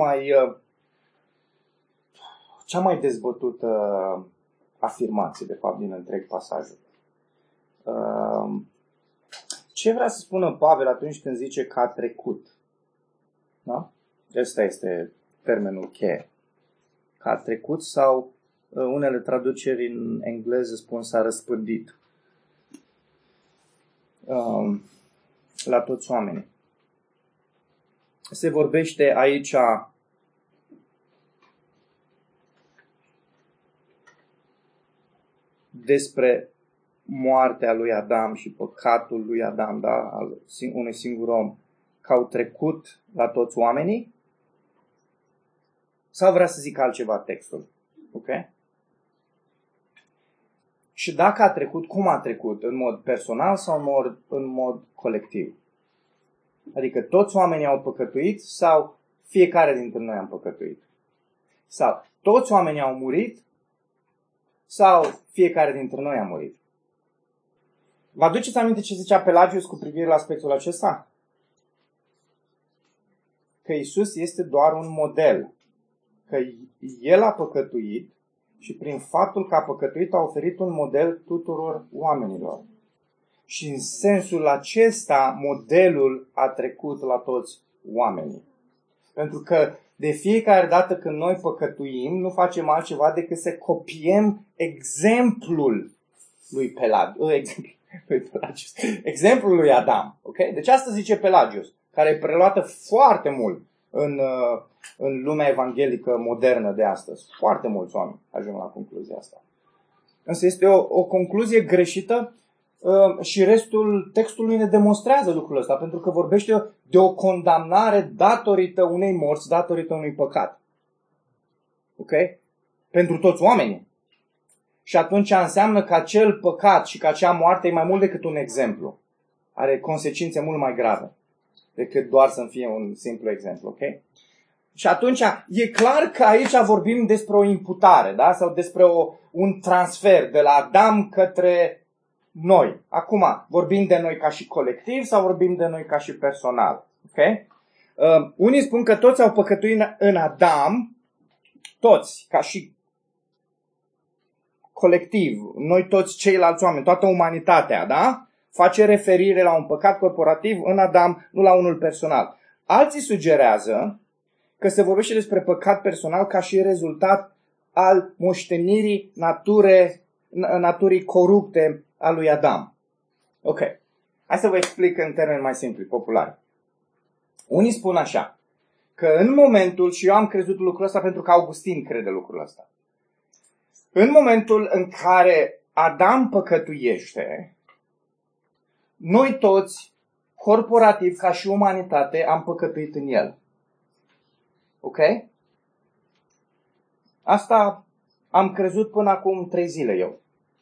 mai dezbătută afirmație, de fapt, din întreg pasajul. Ce vrea să spună Pavel atunci când zice că a trecut? Da? Ăsta este termenul cheie. Că a trecut sau unele traduceri în engleză spun s-a răspândit la toți oamenii. Se vorbește aici despre moartea lui Adam și păcatul lui Adam, da, al unui singur om, că au trecut la toți oamenii? Sau vrea să zic altceva textul? Ok? Și dacă a trecut, cum a trecut? În mod personal sau în mod colectiv? Adică toți oamenii au păcătuit sau fiecare dintre noi am păcătuit? Sau toți oamenii au murit sau fiecare dintre noi a murit? Vă aduceți aminte ce zicea Pelagius cu privire la aspectul acesta? Că Iisus este doar un model. Că El a păcătuit și prin faptul că a păcătuit a oferit un model tuturor oamenilor. Și în sensul acesta, modelul a trecut la toți oamenii. Pentru că de fiecare dată când noi păcătuim, nu facem altceva decât să copiem exemplul lui Pelagius. Exemplul lui Adam. Okay? Deci asta zice Pelagius, care e preluată foarte mult în lumea evanghelică modernă de astăzi. Foarte mulți oameni ajung la concluzia asta. Însă este o concluzie greșită și restul textului ne demonstrează lucrul ăsta, pentru că vorbește de o condamnare datorită unei morți, datorită unui păcat. Ok? Pentru toți oamenii. Și atunci înseamnă că acel păcat și că acea moarte e mai mult decât un exemplu. Are consecințe mult mai grave decât doar să fie un simplu exemplu. Ok? Și atunci e clar că aici vorbim despre o imputare, da? Sau despre un transfer de la Adam către noi. Acum, vorbim de noi ca și colectiv sau vorbim de noi ca și personal? Okay? Unii spun că toți au păcătuit în Adam, toți, ca și colectiv, noi toți ceilalți oameni, toată umanitatea, da? Face referire la un păcat corporativ în Adam, nu la unul personal. Alții sugerează că se vorbește despre păcat personal ca și rezultat al moștenirii naturii corupte a lui Adam. Ok. Hai să vă explic în termeni mai simpli, populari. Unii spun așa, că în momentul, și eu am crezut lucrul ăsta pentru că Augustin crede lucrul ăsta, în momentul în care Adam păcătuiește, noi toți, corporativ, ca și umanitate, am păcătuit în el. Ok? Asta am crezut până acum 3 zile eu.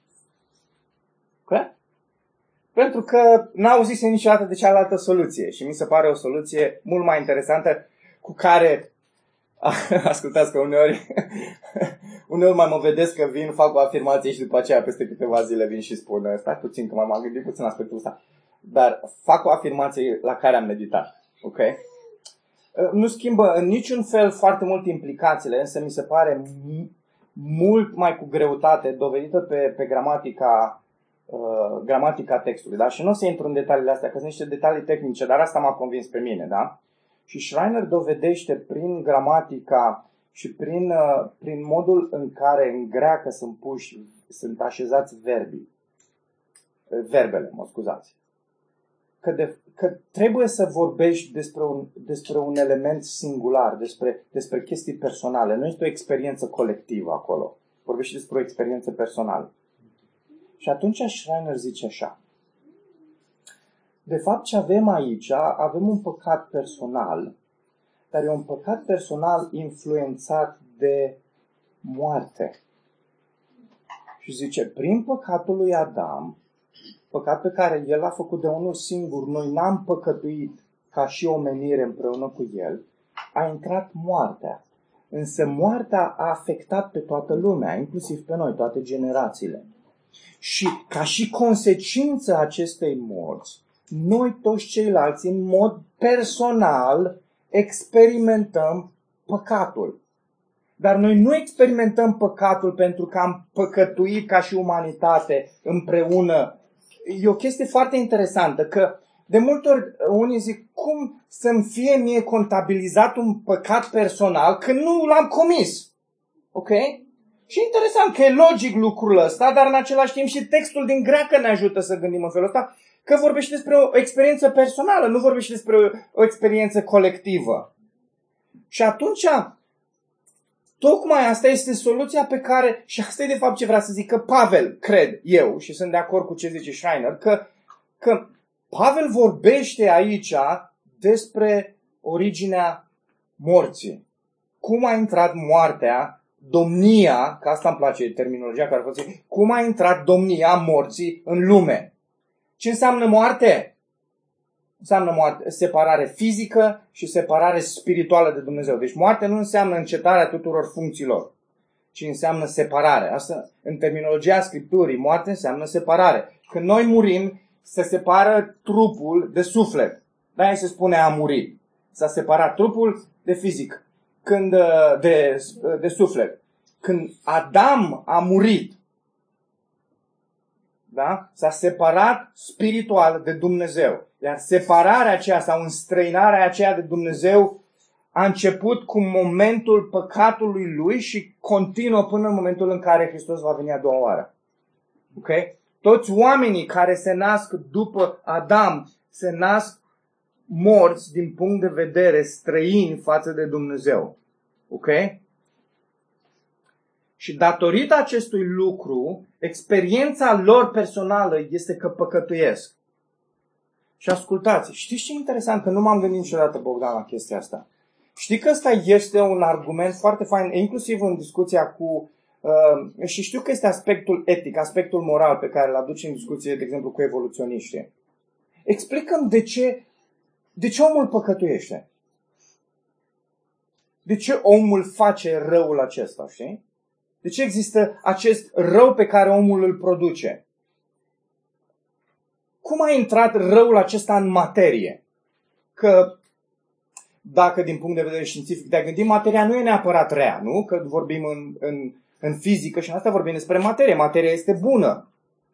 Ok? Pentru că n-auzisem niciodată de cealaltă soluție și mi se pare o soluție mult mai interesantă cu care, ascultați că uneori mai mă vedeți că vin, fac o afirmație și după aceea peste câteva zile vin și spun, stai puțin că m-am gândit puțin la aspectul ăsta, dar fac o afirmație la care am meditat. Ok? Nu schimbă în niciun fel foarte mult implicațiile, însă mi se pare mult mai cu greutate dovedită pe gramatica textului. Da? Și nu o să intru în detaliile astea, că sunt niște detalii tehnice, dar asta m-a convins pe mine. Da? Și Schreiner dovedește prin gramatica și prin modul în care în greacă sunt așezați verbele, că trebuie să vorbești despre un element singular, despre chestii personale. Nu este o experiență colectivă acolo. Vorbești despre o experiență personală. Și atunci Schreiner zice așa. De fapt, ce avem aici, avem un păcat personal, dar e un păcat personal influențat de moarte. Și zice, prin păcatul lui Adam, păcat pe care el l-a făcut de unul singur, noi n-am păcătuit ca și omenire împreună cu el, a intrat moartea. Însă moartea a afectat pe toată lumea, inclusiv pe noi, toate generațiile. Și ca și consecință acestei morți, noi toți ceilalți, în mod personal, experimentăm păcatul. Dar noi nu experimentăm păcatul pentru că am păcătuit ca și umanitate împreună. E o chestie foarte interesantă, că de multe ori unii zic, cum să-mi fie mie contabilizat un păcat personal când nu l-am comis? Ok? Și interesant că e logic lucrul ăsta, dar în același timp și textul din greacă ne ajută să gândim în felul ăsta, că vorbește despre o experiență personală, nu vorbește despre o experiență colectivă. Și atunci, tocmai asta este soluția pe care, și asta e de fapt ce vrea să zic, că Pavel, cred eu, și sunt de acord cu ce zice Schreiner, că Pavel vorbește aici despre originea morții. Cum a intrat moartea, domnia, că asta îmi place terminologia care face, cum a intrat domnia morții în lume. Ce înseamnă moarte? Înseamnă moarte, separare fizică și separare spirituală de Dumnezeu. Deci moarte nu înseamnă încetarea tuturor funcțiilor, ci înseamnă separare. Asta, în terminologia Scripturii, moarte înseamnă separare. Când noi murim, se separă trupul de suflet. De-aia se spune a muri. S-a separat trupul de fizic, de suflet. Când Adam a murit, da? S-a separat spiritual de Dumnezeu. Iar separarea aceea sau înstrăinarea aceea de Dumnezeu a început cu momentul păcatului lui și continuă până în momentul în care Hristos va veni a doua oară. Ok? Toți oamenii care se nasc după Adam se nasc morți din punct de vedere străini față de Dumnezeu. Ok? Și datorită acestui lucru, experiența lor personală este că păcătuiesc. Și ascultați, știți ce interesant? Că nu m-am gândit niciodată, Bogdan, la chestia asta. Știi că ăsta este un argument foarte fain, inclusiv în discuția cu... și știu că este aspectul etic, aspectul moral pe care îl aduce în discuție, de exemplu, cu evoluționiștii. Explicăm de ce omul păcătuiește. De ce omul face răul acesta, știi? De ce există acest rău pe care omul îl produce? Cum a intrat răul acesta în materie? Că dacă din punct de vedere științific te-ai gândit, materia nu e neapărat rea, nu? Că vorbim în fizică și în asta vorbim despre materie. Materia este bună.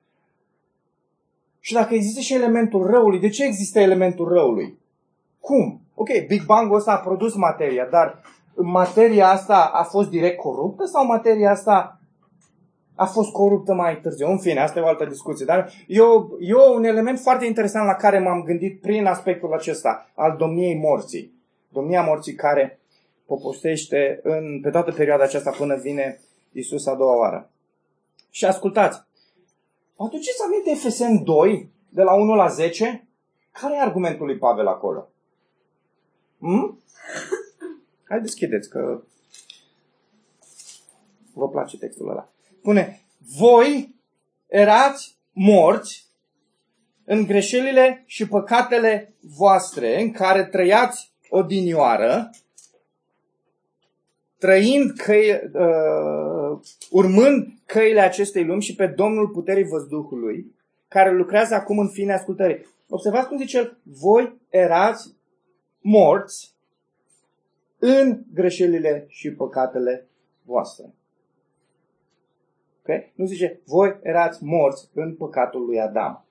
Și dacă există și elementul răului, de ce există elementul răului? Cum? Ok, Big Bang-ul ăsta a produs materia, dar materia asta a fost direct coruptă sau materia asta a fost coruptă mai târziu? În fine, asta e o altă discuție. Dar e un element foarte interesant la care m-am gândit prin aspectul acesta al domniei morții. Domnia morții care poposește pe toată perioada aceasta până vine Iisus a doua oară. Și ascultați, vă aduceți aminte Efeseni 2, de la 1 la 10? Care e argumentul lui Pavel acolo? Hai deschideți, că vă place textul ăla. Spune, voi erați morți în greșelile și păcatele voastre, în care trăiați odinioară, urmând căile acestei lumi și pe Domnul puterii văzduhului, care lucrează acum în fine ascultării. Observați cum zice el, voi erați morți în greșelile și păcatele voastre. Okay? Nu zice, voi erați morți în păcatul lui Adam.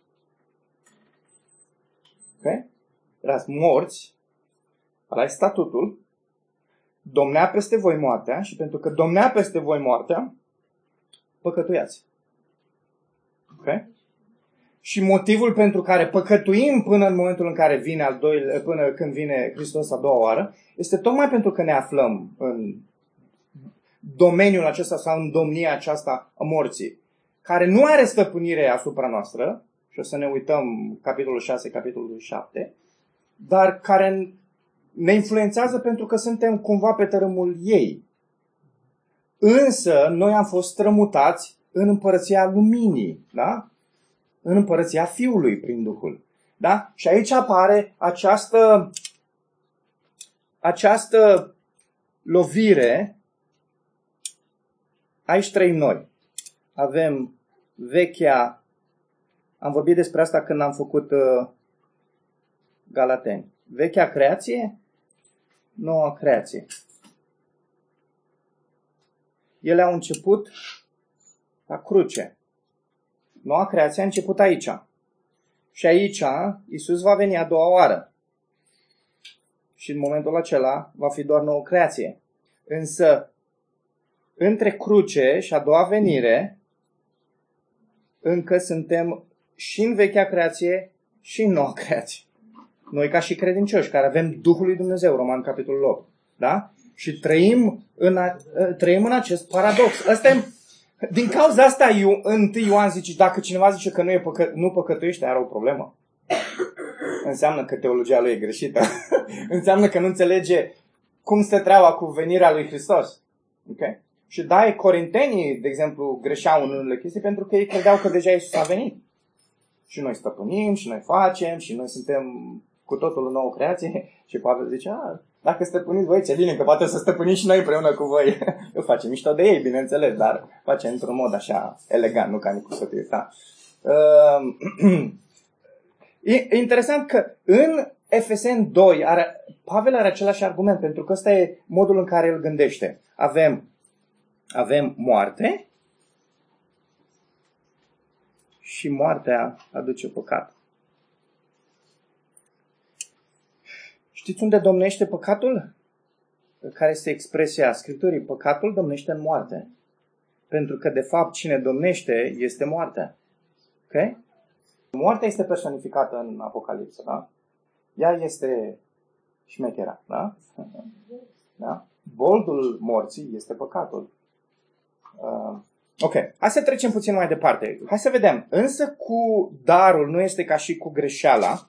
Okay? Erați morți, ăla e statutul, domnea peste voi moartea și pentru că domnea peste voi moartea, păcătuiați. Okay? Și motivul pentru care păcătuim până în momentul în care vine până când vine Hristos a doua oară, este tocmai pentru că ne aflăm în domeniul acesta sau în domnia aceasta a morții, care nu are stăpânire asupra noastră, și o să ne uităm capitolul 6, capitolul 7, dar care ne influențează pentru că suntem cumva pe tărâmul ei. Însă, noi am fost strămutați în împărăția luminii, da? În împărăția Fiului prin Duhul. Da? Și aici apare această lovire. Aici trăim noi. Avem vechea, am vorbit despre asta când am făcut Galateni. Vechea creație, noua creație. Ele au început la cruce. Noua creație a început aici. Și aici Iisus va veni a doua oară. Și în momentul acela va fi doar nouă creație. Însă, între cruce și a doua venire, încă suntem și în vechea creație și în noua creație. Noi ca și credincioși, care avem Duhul lui Dumnezeu, Roman capitolul 8. Da? Și trăim în acest paradox. Din cauza asta, 1 Ioan zice, dacă cineva zice că nu păcătuiește, are o problemă. Înseamnă că teologia lui e greșită. Înseamnă că nu înțelege cum stă treaba cu venirea lui Hristos. Okay? Și corintenii, de exemplu, greșeau în unele chestii pentru că ei credeau că deja Iisus a venit. Și noi stăpânim, și noi facem, și noi suntem cu totul în nouă creație. Și Pavel zice, dacă stăpâniți voi, ce bine, că poate să stăpânim și noi împreună cu voi. Eu facem mișto de ei, bineînțeles, dar facem într-un mod așa elegant, nu ca Nicu Sătuie. Da. E interesant că în Efeseni 2 Pavel are același argument, pentru că ăsta e modul în care el gândește. Avem moarte și moartea aduce păcat. Știți unde domnește păcatul? Care este expresia Scripturii? Păcatul domnește în moarte. Pentru că, de fapt, cine domnește este moartea. Ok? Moartea este personificată în Apocalipsă, da? Ea este șmechera, da? Da? Boldul morții este păcatul. Ok, hai să trecem puțin mai departe. Hai să vedem. Însă cu darul nu este ca și cu greșeala,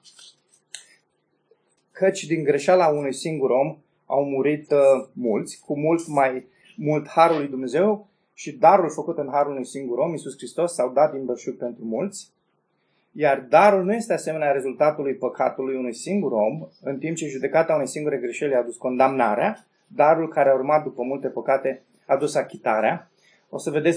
căci din greșeala unui singur om au murit mulți, cu mult harul lui Dumnezeu și darul făcut în harul unui singur om, Iisus Hristos, s-au dat din belșug pentru mulți. Iar darul nu este asemenea rezultatului păcatului unui singur om, în timp ce judecata unei singure greșeli a adus condamnarea, darul care a urmat după multe păcate a dus achitarea. O să vedeți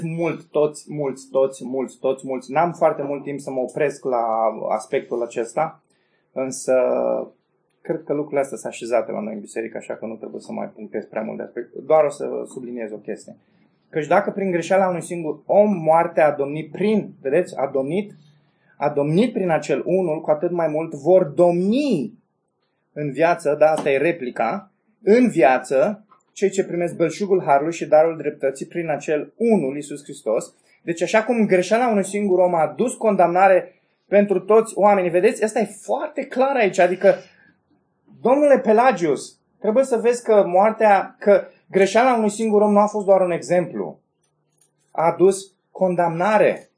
mulți. N-am foarte mult timp să mă opresc la aspectul acesta, însă cred că lucrurile astea sunt așezate la noi în biserică, așa că nu trebuie să mai punctez prea mult de aspect. Doar o să subliniez o chestie. Căci dacă prin greșeala unui singur om moartea a domnit vedeți, a domnit prin acel unul, cu atât mai mult vor domni în viață, da, asta e replica, în viață, cei ce primesc belșugul harului și darul dreptății prin acel unul, Iisus Hristos. Deci așa cum greșeala unui singur om a adus condamnare pentru toți oamenii, vedeți, asta e foarte clar aici, adică, domnule Pelagius, trebuie să vezi că greșeala unui singur om nu a fost doar un exemplu, a adus condamnare.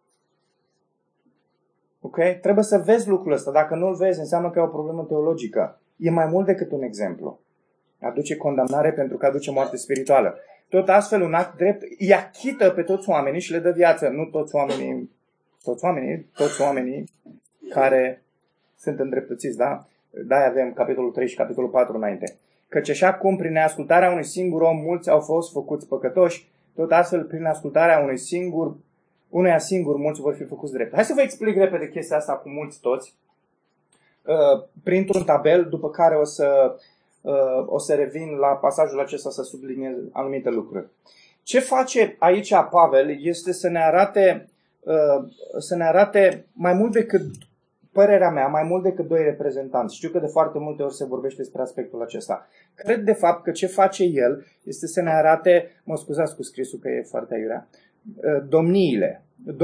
Ok? Trebuie să vezi lucrul ăsta. Dacă nu-l vezi, înseamnă că e o problemă teologică. E mai mult decât un exemplu. Aduce condamnare pentru că aduce moarte spirituală. Tot astfel, un act drept îi achită pe toți oamenii și le dă viață. Nu toți oamenii care sunt îndreptățiți, da? Da, avem capitolul 3 și capitolul 4 înainte. Căci așa cum prin neascultarea unui singur om mulți au fost făcuți păcătoși, tot astfel prin ascultarea unuia singur mulți vor fi făcuți drept. Hai să vă explic repede chestia asta cu mulți toți, printr-un tabel, după care o să revin la pasajul acesta să subliniez anumite lucruri. Ce face aici Pavel este să ne arate mai mult decât părerea mea, mai mult decât doi reprezentanți. Știu că de foarte multe ori se vorbește despre aspectul acesta. Cred de fapt că ce face el este să ne arate, mă scuzați cu scrisul că e foarte aiurea, domniile.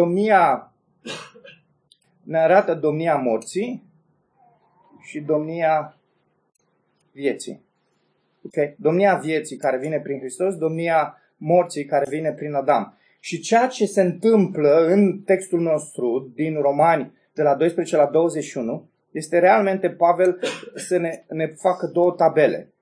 Ne arată domnia morții și domnia vieții. Okay? Domnia vieții care vine prin Hristos, domnia morții care vine prin Adam. Și ceea ce se întâmplă în textul nostru din Romani, de la 12 la 21, este realmente Pavel să ne facă două tabele.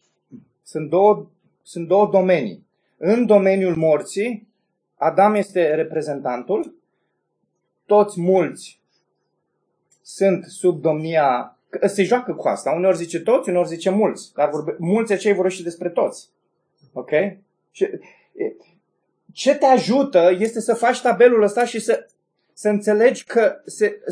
Sunt două domenii. În domeniul morții, Adam este reprezentantul, toți mulți sunt sub domnia, se joacă cu asta, uneori zice toți, uneori zice mulți, dar mulți acei vorbește despre toți. Ok? Ce te ajută este să faci tabelul ăsta și să înțelegi că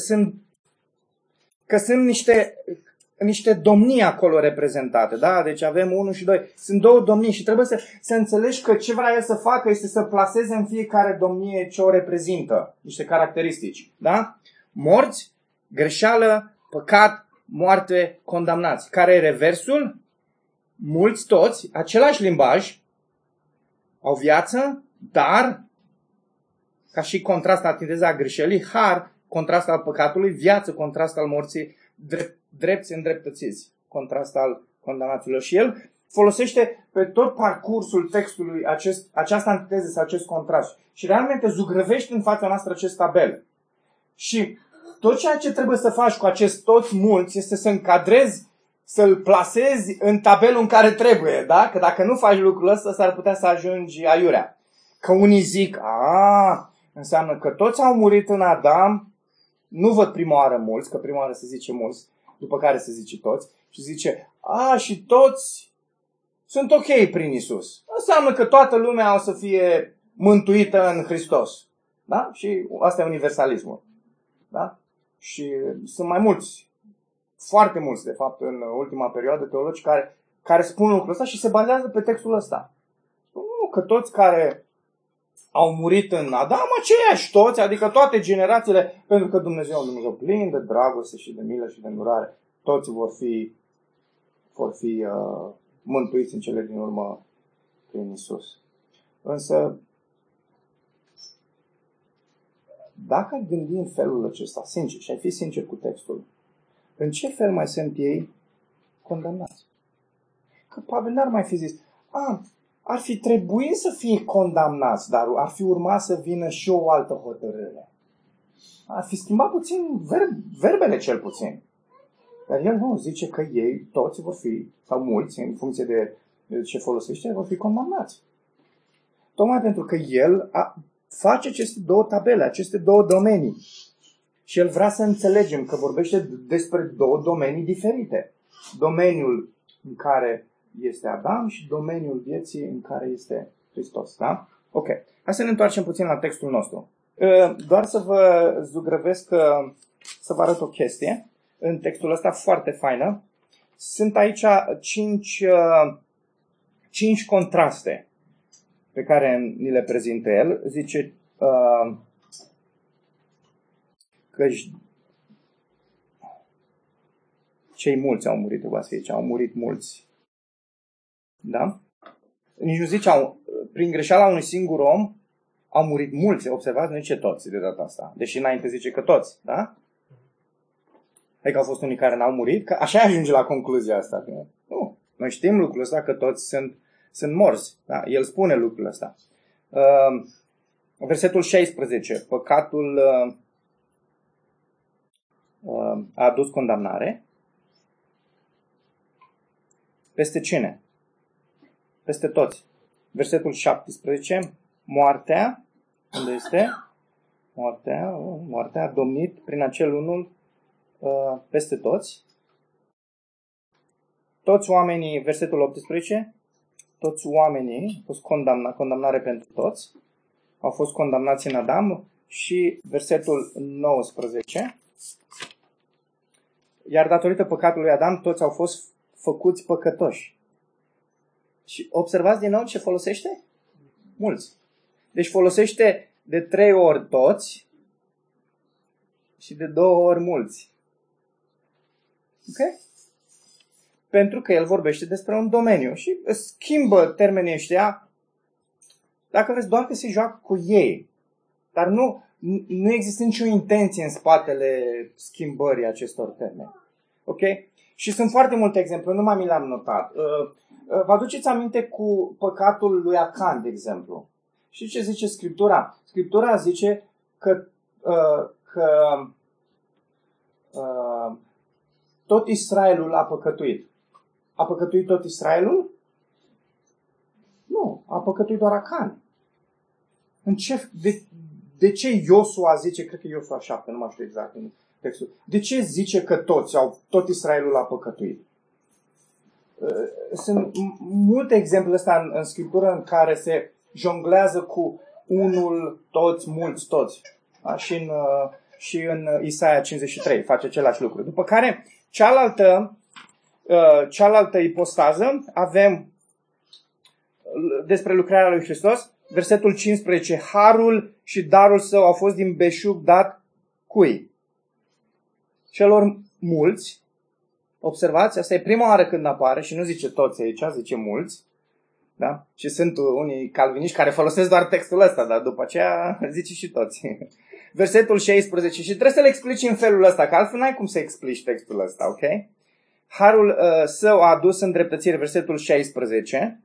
sunt niște domnii acolo reprezentate. Da? Deci avem 1 și 2. Sunt două domnii și trebuie să înțelegi că ce vrea el să facă este să plaseze în fiecare domnie ce o reprezintă. Niște caracteristici. Da? Morți, greșeală, păcat, moarte, condamnați. Care e reversul? Mulți toți, același limbaj, au viață, dar, ca și contrast antiteza greșelii, har, contrast al păcatului, viață, contrast al morții, drepți îndreptățiți, contrast al condamnaților. Și el folosește pe tot parcursul textului această antiteză sau acest contrast. Și realmente zugrăvește în fața noastră acest tabel. Și tot ceea ce trebuie să faci cu acest toți mulți este să încadrezi, să-l plasezi în tabelul în care trebuie. Da? Că dacă nu faci lucrul ăsta, s-ar putea să ajungi aiurea. Că unii zic, înseamnă că toți au murit în Adam, nu văd prima oară mulți, că prima oară se zice mulți, după care se zice toți, și zice, și toți sunt ok prin Isus. Înseamnă că toată lumea o să fie mântuită în Hristos. Da? Și asta e universalismul. Da? Și sunt mai mulți, foarte mulți, de fapt, în ultima perioadă, teologi care spun lucrul ăsta și se bazează pe textul ăsta. Nu, că toți care au murit în Adam, aceiași toți, adică toate generațiile, pentru că Dumnezeu e un Dumnezeu plin de dragoste și de milă și de îndurare, toți vor fi mântuiți în cele din urmă prin Isus. Însă, dacă ai gândi în felul acesta, sincer, și ai fi sincer cu textul, în ce fel mai sunt ei condamnați? Că Pavel n-ar mai fi zis, ar fi trebuit să fie condamnați, dar ar fi urmat să vină și o altă hotărâre. Ar fi schimbat puțin verbele cel puțin. Dar el nu zice că ei toți vor fi, sau mulți, în funcție de ce folosește, vor fi condamnați. Tocmai pentru că el face aceste două tabele, aceste două domenii. Și el vrea să înțelegem că vorbește despre două domenii diferite. Domeniul în care este Adam și domeniul vieții în care este Hristos. Da? Ok. Hai să ne întoarcem puțin la textul nostru. Doar să vă zugrăvesc, să vă arăt o chestie în textul ăsta foarte faină. sunt aici 5 contraste pe care ni le prezintă el. Zice că cei mulți au murit, trebuie să fie, au murit mulți. Da? Nici nu zice, prin greșeala unui singur om au murit mulți. Observați, nu zice toți de data asta. Deși înainte zice că toți. Da? Adică au fost unii care n-au murit, că așa ajunge la concluzia asta. Nu. Noi știm lucrul ăsta, că toți sunt morți. Da? El spune lucrul ăsta. Versetul 16. Păcatul a adus condamnare. Peste cine? Peste toți. Versetul 17. Moartea. Unde este? Moartea a domnit prin acel unul peste toți. Toți oamenii, versetul 18, toți oamenii au fost condamnare pentru toți. Au fost condamnați în Adam. Și versetul 19. Iar datorită păcatului Adam, toți au fost făcuți păcătoși. Și observați din nou ce folosește? Mulți. Deci folosește de 3 ori toți și de 2 ori mulți. Ok? Pentru că el vorbește despre un domeniu și schimbă termenii ăștia, dacă vreți, doar că se joacă cu ei. Dar nu există nicio intenție în spatele schimbării acestor termeni. Ok? Și sunt foarte multe exemple, numai mi le-am notat. Vă aduceți aminte cu păcatul lui Acan, de exemplu. Și ce zice Scriptura? Scriptura zice că tot Israelul a păcătuit. A păcătuit tot Israelul? Nu, a păcătuit doar Acan. De ce Iosua zice, cred că Iosua 7, nu mai știu exact în textul, de ce zice că tot Israelul a păcătuit? Sunt multe exemple astea în Scriptură în care se jonglează cu unul, toți, mulți, toți. Da? Și în Isaia 53 face același lucru. După care, cealaltă ipostază, avem despre lucrarea lui Hristos, versetul 15, harul și darul său au fost din belșug dat cui? Celor mulți. Observați, asta e prima oară când apare și nu zice toți aici, zice mulți. Da? Și sunt unii calviniști care folosesc doar textul ăsta, dar după aceea zice și toți. Versetul 16 și trebuie să le explici în felul ăsta, că altfel n-ai cum să explici textul ăsta, ok? Harul său a adus îndreptățire, versetul 16,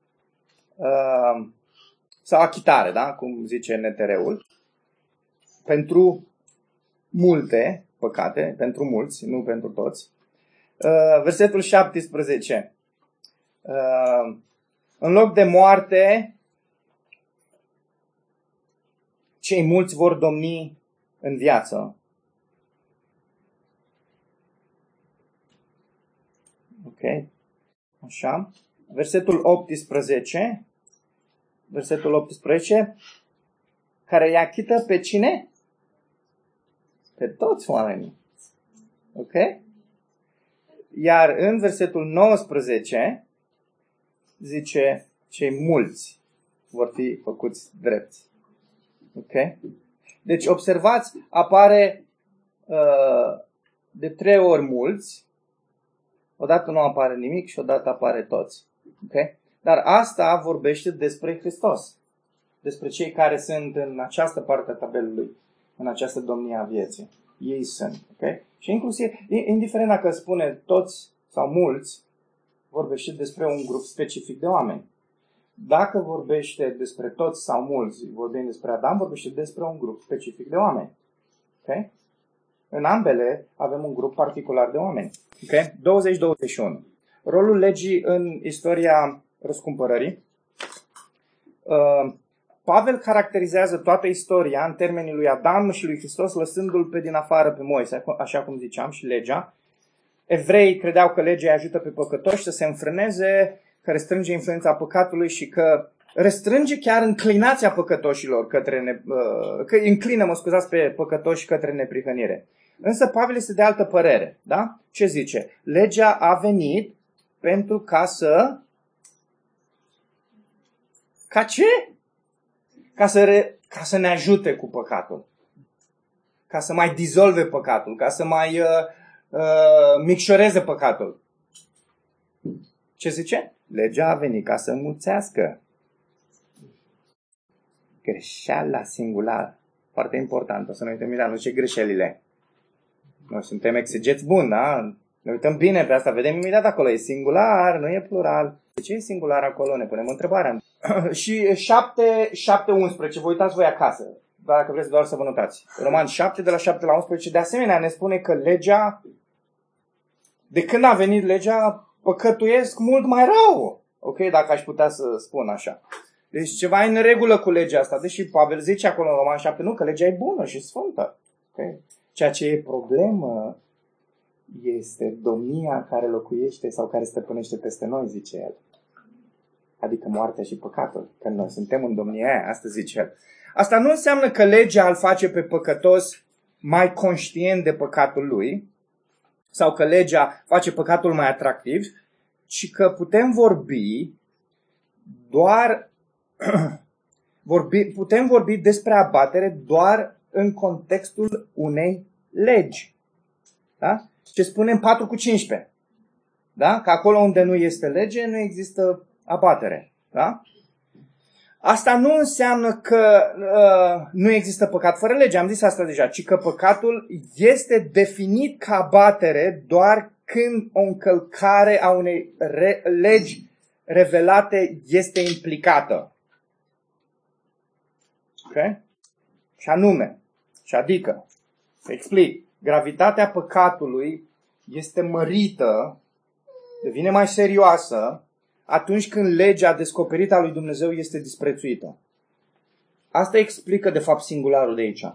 sau achitare, da? Cum zice NTR-ul, pentru multe păcate, pentru mulți, nu pentru toți. Versetul 17. În loc de moarte, cei mulți vor domni în viață. Ok? Așa. Versetul 18. Versetul 18. Care îi achită pe cine? Pe toți oamenii. Ok? Iar în versetul 19 zice, cei mulți vor fi făcuți drepți. Ok? Deci observați, apare de 3 ori mulți, odată nu apare nimic și odată apare toți. Ok? Dar asta vorbește despre Hristos, despre cei care sunt în această parte a tabelului, în această domnie a vieții. Ei sunt. Okay? Și inclusiv, indiferent dacă spune toți sau mulți, vorbește despre un grup specific de oameni. Dacă vorbește despre toți sau mulți, vorbim despre Adam, vorbește despre un grup specific de oameni. Okay? În ambele avem un grup particular de oameni. Okay? 20-21. Rolul legii în istoria răscumpărării. Pavel caracterizează toată istoria în termenii lui Adam și lui Hristos, lăsându-l pe din afară pe Moise, așa cum ziceam, și legea. Evreii credeau că legea îi ajută pe păcătoși să se înfrâneze, că restrânge influența păcatului și că restrânge chiar înclinația păcătoșilor că înclină, pe păcătoși către neprihănire. Însă Pavel este de altă părere. Da? Ce zice? Legea a venit pentru ca să... Ca ce? Ca să ne ajute cu păcatul. Ca să mai dizolve păcatul. Ca să mai micșoreze păcatul. Ce zice? Legea a venit ca să înmulțească. Greșeala singulară. Foarte important. O să ne uităm imediat, nu ce greșelile. Noi suntem exegeți buni, da? Ne uităm bine pe asta, vedem imediat acolo. E singular, nu e plural. De ce e singular acolo? Ne punem întrebarea. Și 7:11, vă uitați voi acasă. Dacă vreți doar să vă notați. Roman 7, de la 7 la 11, de asemenea ne spune că legea, de când a venit legea, păcătuiesc mult mai rău. Ok? Dacă aș putea să spun așa. Deci ceva e în regulă cu legea asta. Deși Pavel zice acolo în Roman 7, nu, că legea e bună și sfântă. Okay? Ceea ce e problemă este domnia care locuiește sau care stăpânește peste noi, zice el. Adică moartea și păcatul. Că noi suntem în domnia aia, asta zice el. Asta nu înseamnă că legea îl face pe păcătos mai conștient de păcatul lui sau că legea face păcatul mai atractiv, ci că putem vorbi doar putem vorbi despre abatere doar în contextul unei legi. Da? Ce spune în 4:15. Da? Că acolo unde nu este lege, nu există abatere. Da? Asta nu înseamnă că nu există păcat fără lege, am zis asta deja, ci că păcatul este definit ca abatere doar când o încălcare a unei legi revelate este implicată. Ok? Și anume, și adică, să explic, gravitatea păcatului este mărită, devine mai serioasă, atunci când legea descoperită a lui Dumnezeu este disprețuită. Asta explică, de fapt, singularul de aici.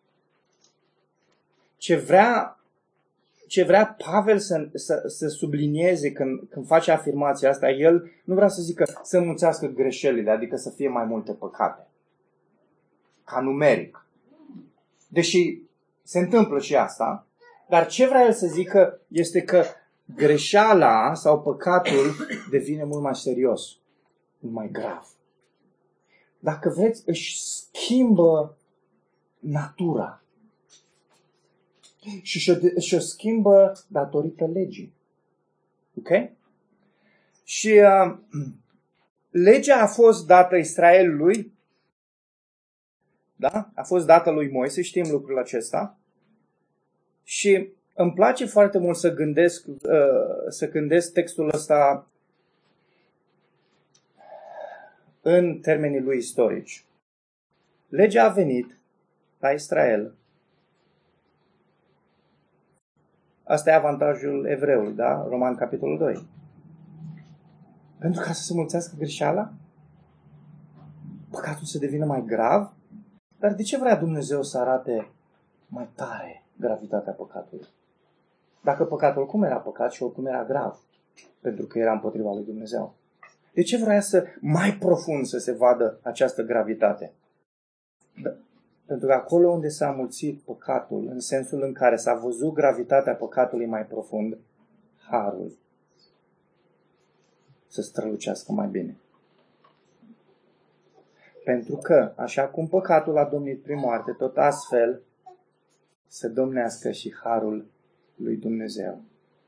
Ce vrea Pavel să sublinieze când face afirmația asta, el nu vrea să zică să înmulțească greșelile, adică să fie mai multe păcate. Ca numeric. Deși se întâmplă și asta, dar ce vrea el să zică este că greșeala sau păcatul devine mult mai serios, mult mai grav. Dacă vreți, își schimbă natura. Și o schimbă datorită legii. Ok? Și legea a fost dată Israelului, da? A fost dată lui Moise, știm lucrul acesta. Și îmi place foarte mult să gândesc textul ăsta în termenii lui istorici. Legea a venit la Israel. Asta e avantajul evreului, da? Roman, capitolul 2. Pentru ca să se mulțească greșeala, păcatul să devină mai grav. Dar de ce vrea Dumnezeu să arate mai tare gravitatea păcatului? Dacă păcatul oricum era păcat și oricum era grav, pentru că era împotriva lui Dumnezeu. De ce vrea să mai profund să se vadă această gravitate? Pentru că acolo unde s-a mulțit păcatul, în sensul în care s-a văzut gravitatea păcatului mai profund, harul să strălucească mai bine. Pentru că, așa cum păcatul a domnit prin moarte, tot astfel să domnească și harul lui Dumnezeu,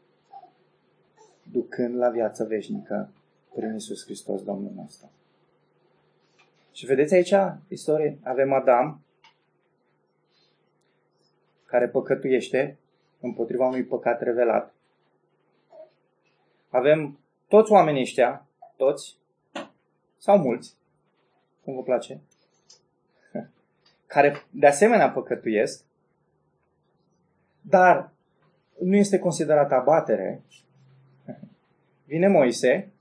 ducând la viața veșnică prin Iisus Hristos, Domnul nostru. Și vedeți aici istorie? Avem Adam, care păcătuiește împotriva unui păcat revelat. Avem toți oamenii ăștia, toți, sau mulți, cum vă place, care de asemenea păcătuiesc, dar nu este considerată abatere. Vine Moise,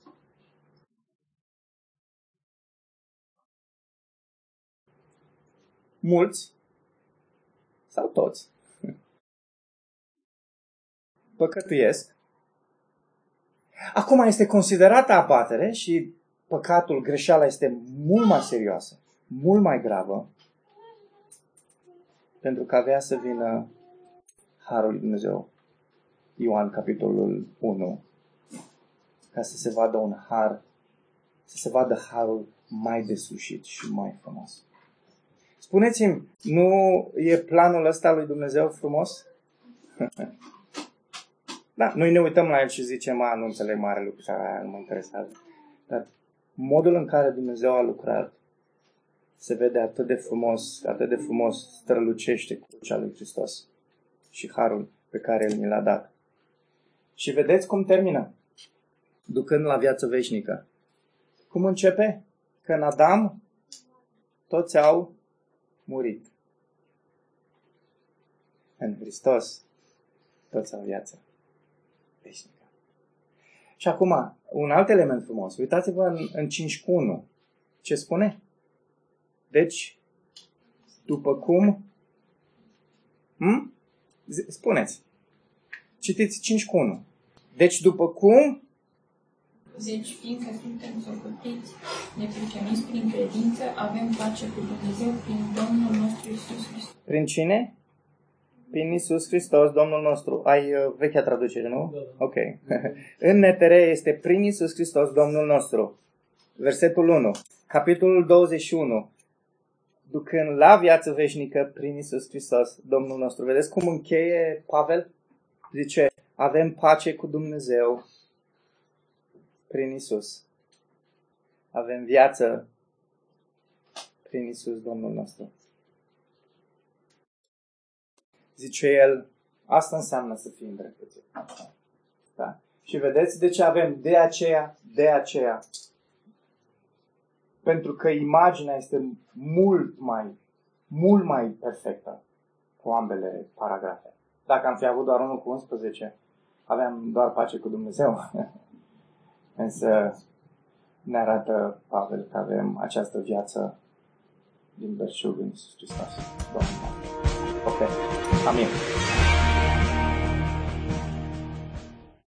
mulți sau toți păcătuiesc. Acum este considerată abatere și păcatul, greșeala este mult mai serioasă, mult mai gravă, pentru că avea să vină harul lui Dumnezeu. Ioan, capitolul 1. Ca să se vadă un har, să se vadă harul mai desușit și mai frumos. Spuneți-mi, nu e planul ăsta lui Dumnezeu frumos? Da, noi ne uităm la el și zicem, nu înțeleg mare lucru, nu mă interesează. Dar modul în care Dumnezeu a lucrat se vede atât de frumos strălucește crucea lui Hristos și harul pe care El ni l-a dat. Și vedeți cum termină? Ducând la viață veșnică. Cum începe? Că în Adam toți au murit. În Hristos toți au viață veșnică. Și acum, un alt element frumos. Uitați-vă în 5:1. Ce spune? Deci, după cum... Spuneți. Citiți 5:1. Deci, după cum... Deci, fiindcă suntem socotiți neprihăniți prin credință, avem pace cu Dumnezeu prin Domnul nostru Iisus Hristos. Prin cine? Prin Iisus Hristos, Domnul nostru. Ai vechea traducere, nu? Da. Ok. În NTR este prin Iisus Hristos, Domnul nostru. Versetul 1. Capitolul 21. Ducând la viață veșnică prin Iisus Hristos, Domnul nostru. Vedeți cum încheie Pavel? Zice, avem pace cu Dumnezeu prin Iisus. Avem viață prin Iisus, Domnul nostru. Zice el, asta înseamnă să fii îndreptățit. Da? Și vedeți de ce avem de aceea. Pentru că imaginea este mult mai perfectă cu ambele paragrafe. Dacă am fi avut doar 1:11, aveam doar pace cu Dumnezeu. Însă ne arată Pavel că avem această viață din belșug în Iisus Hristos. Ok. Amin.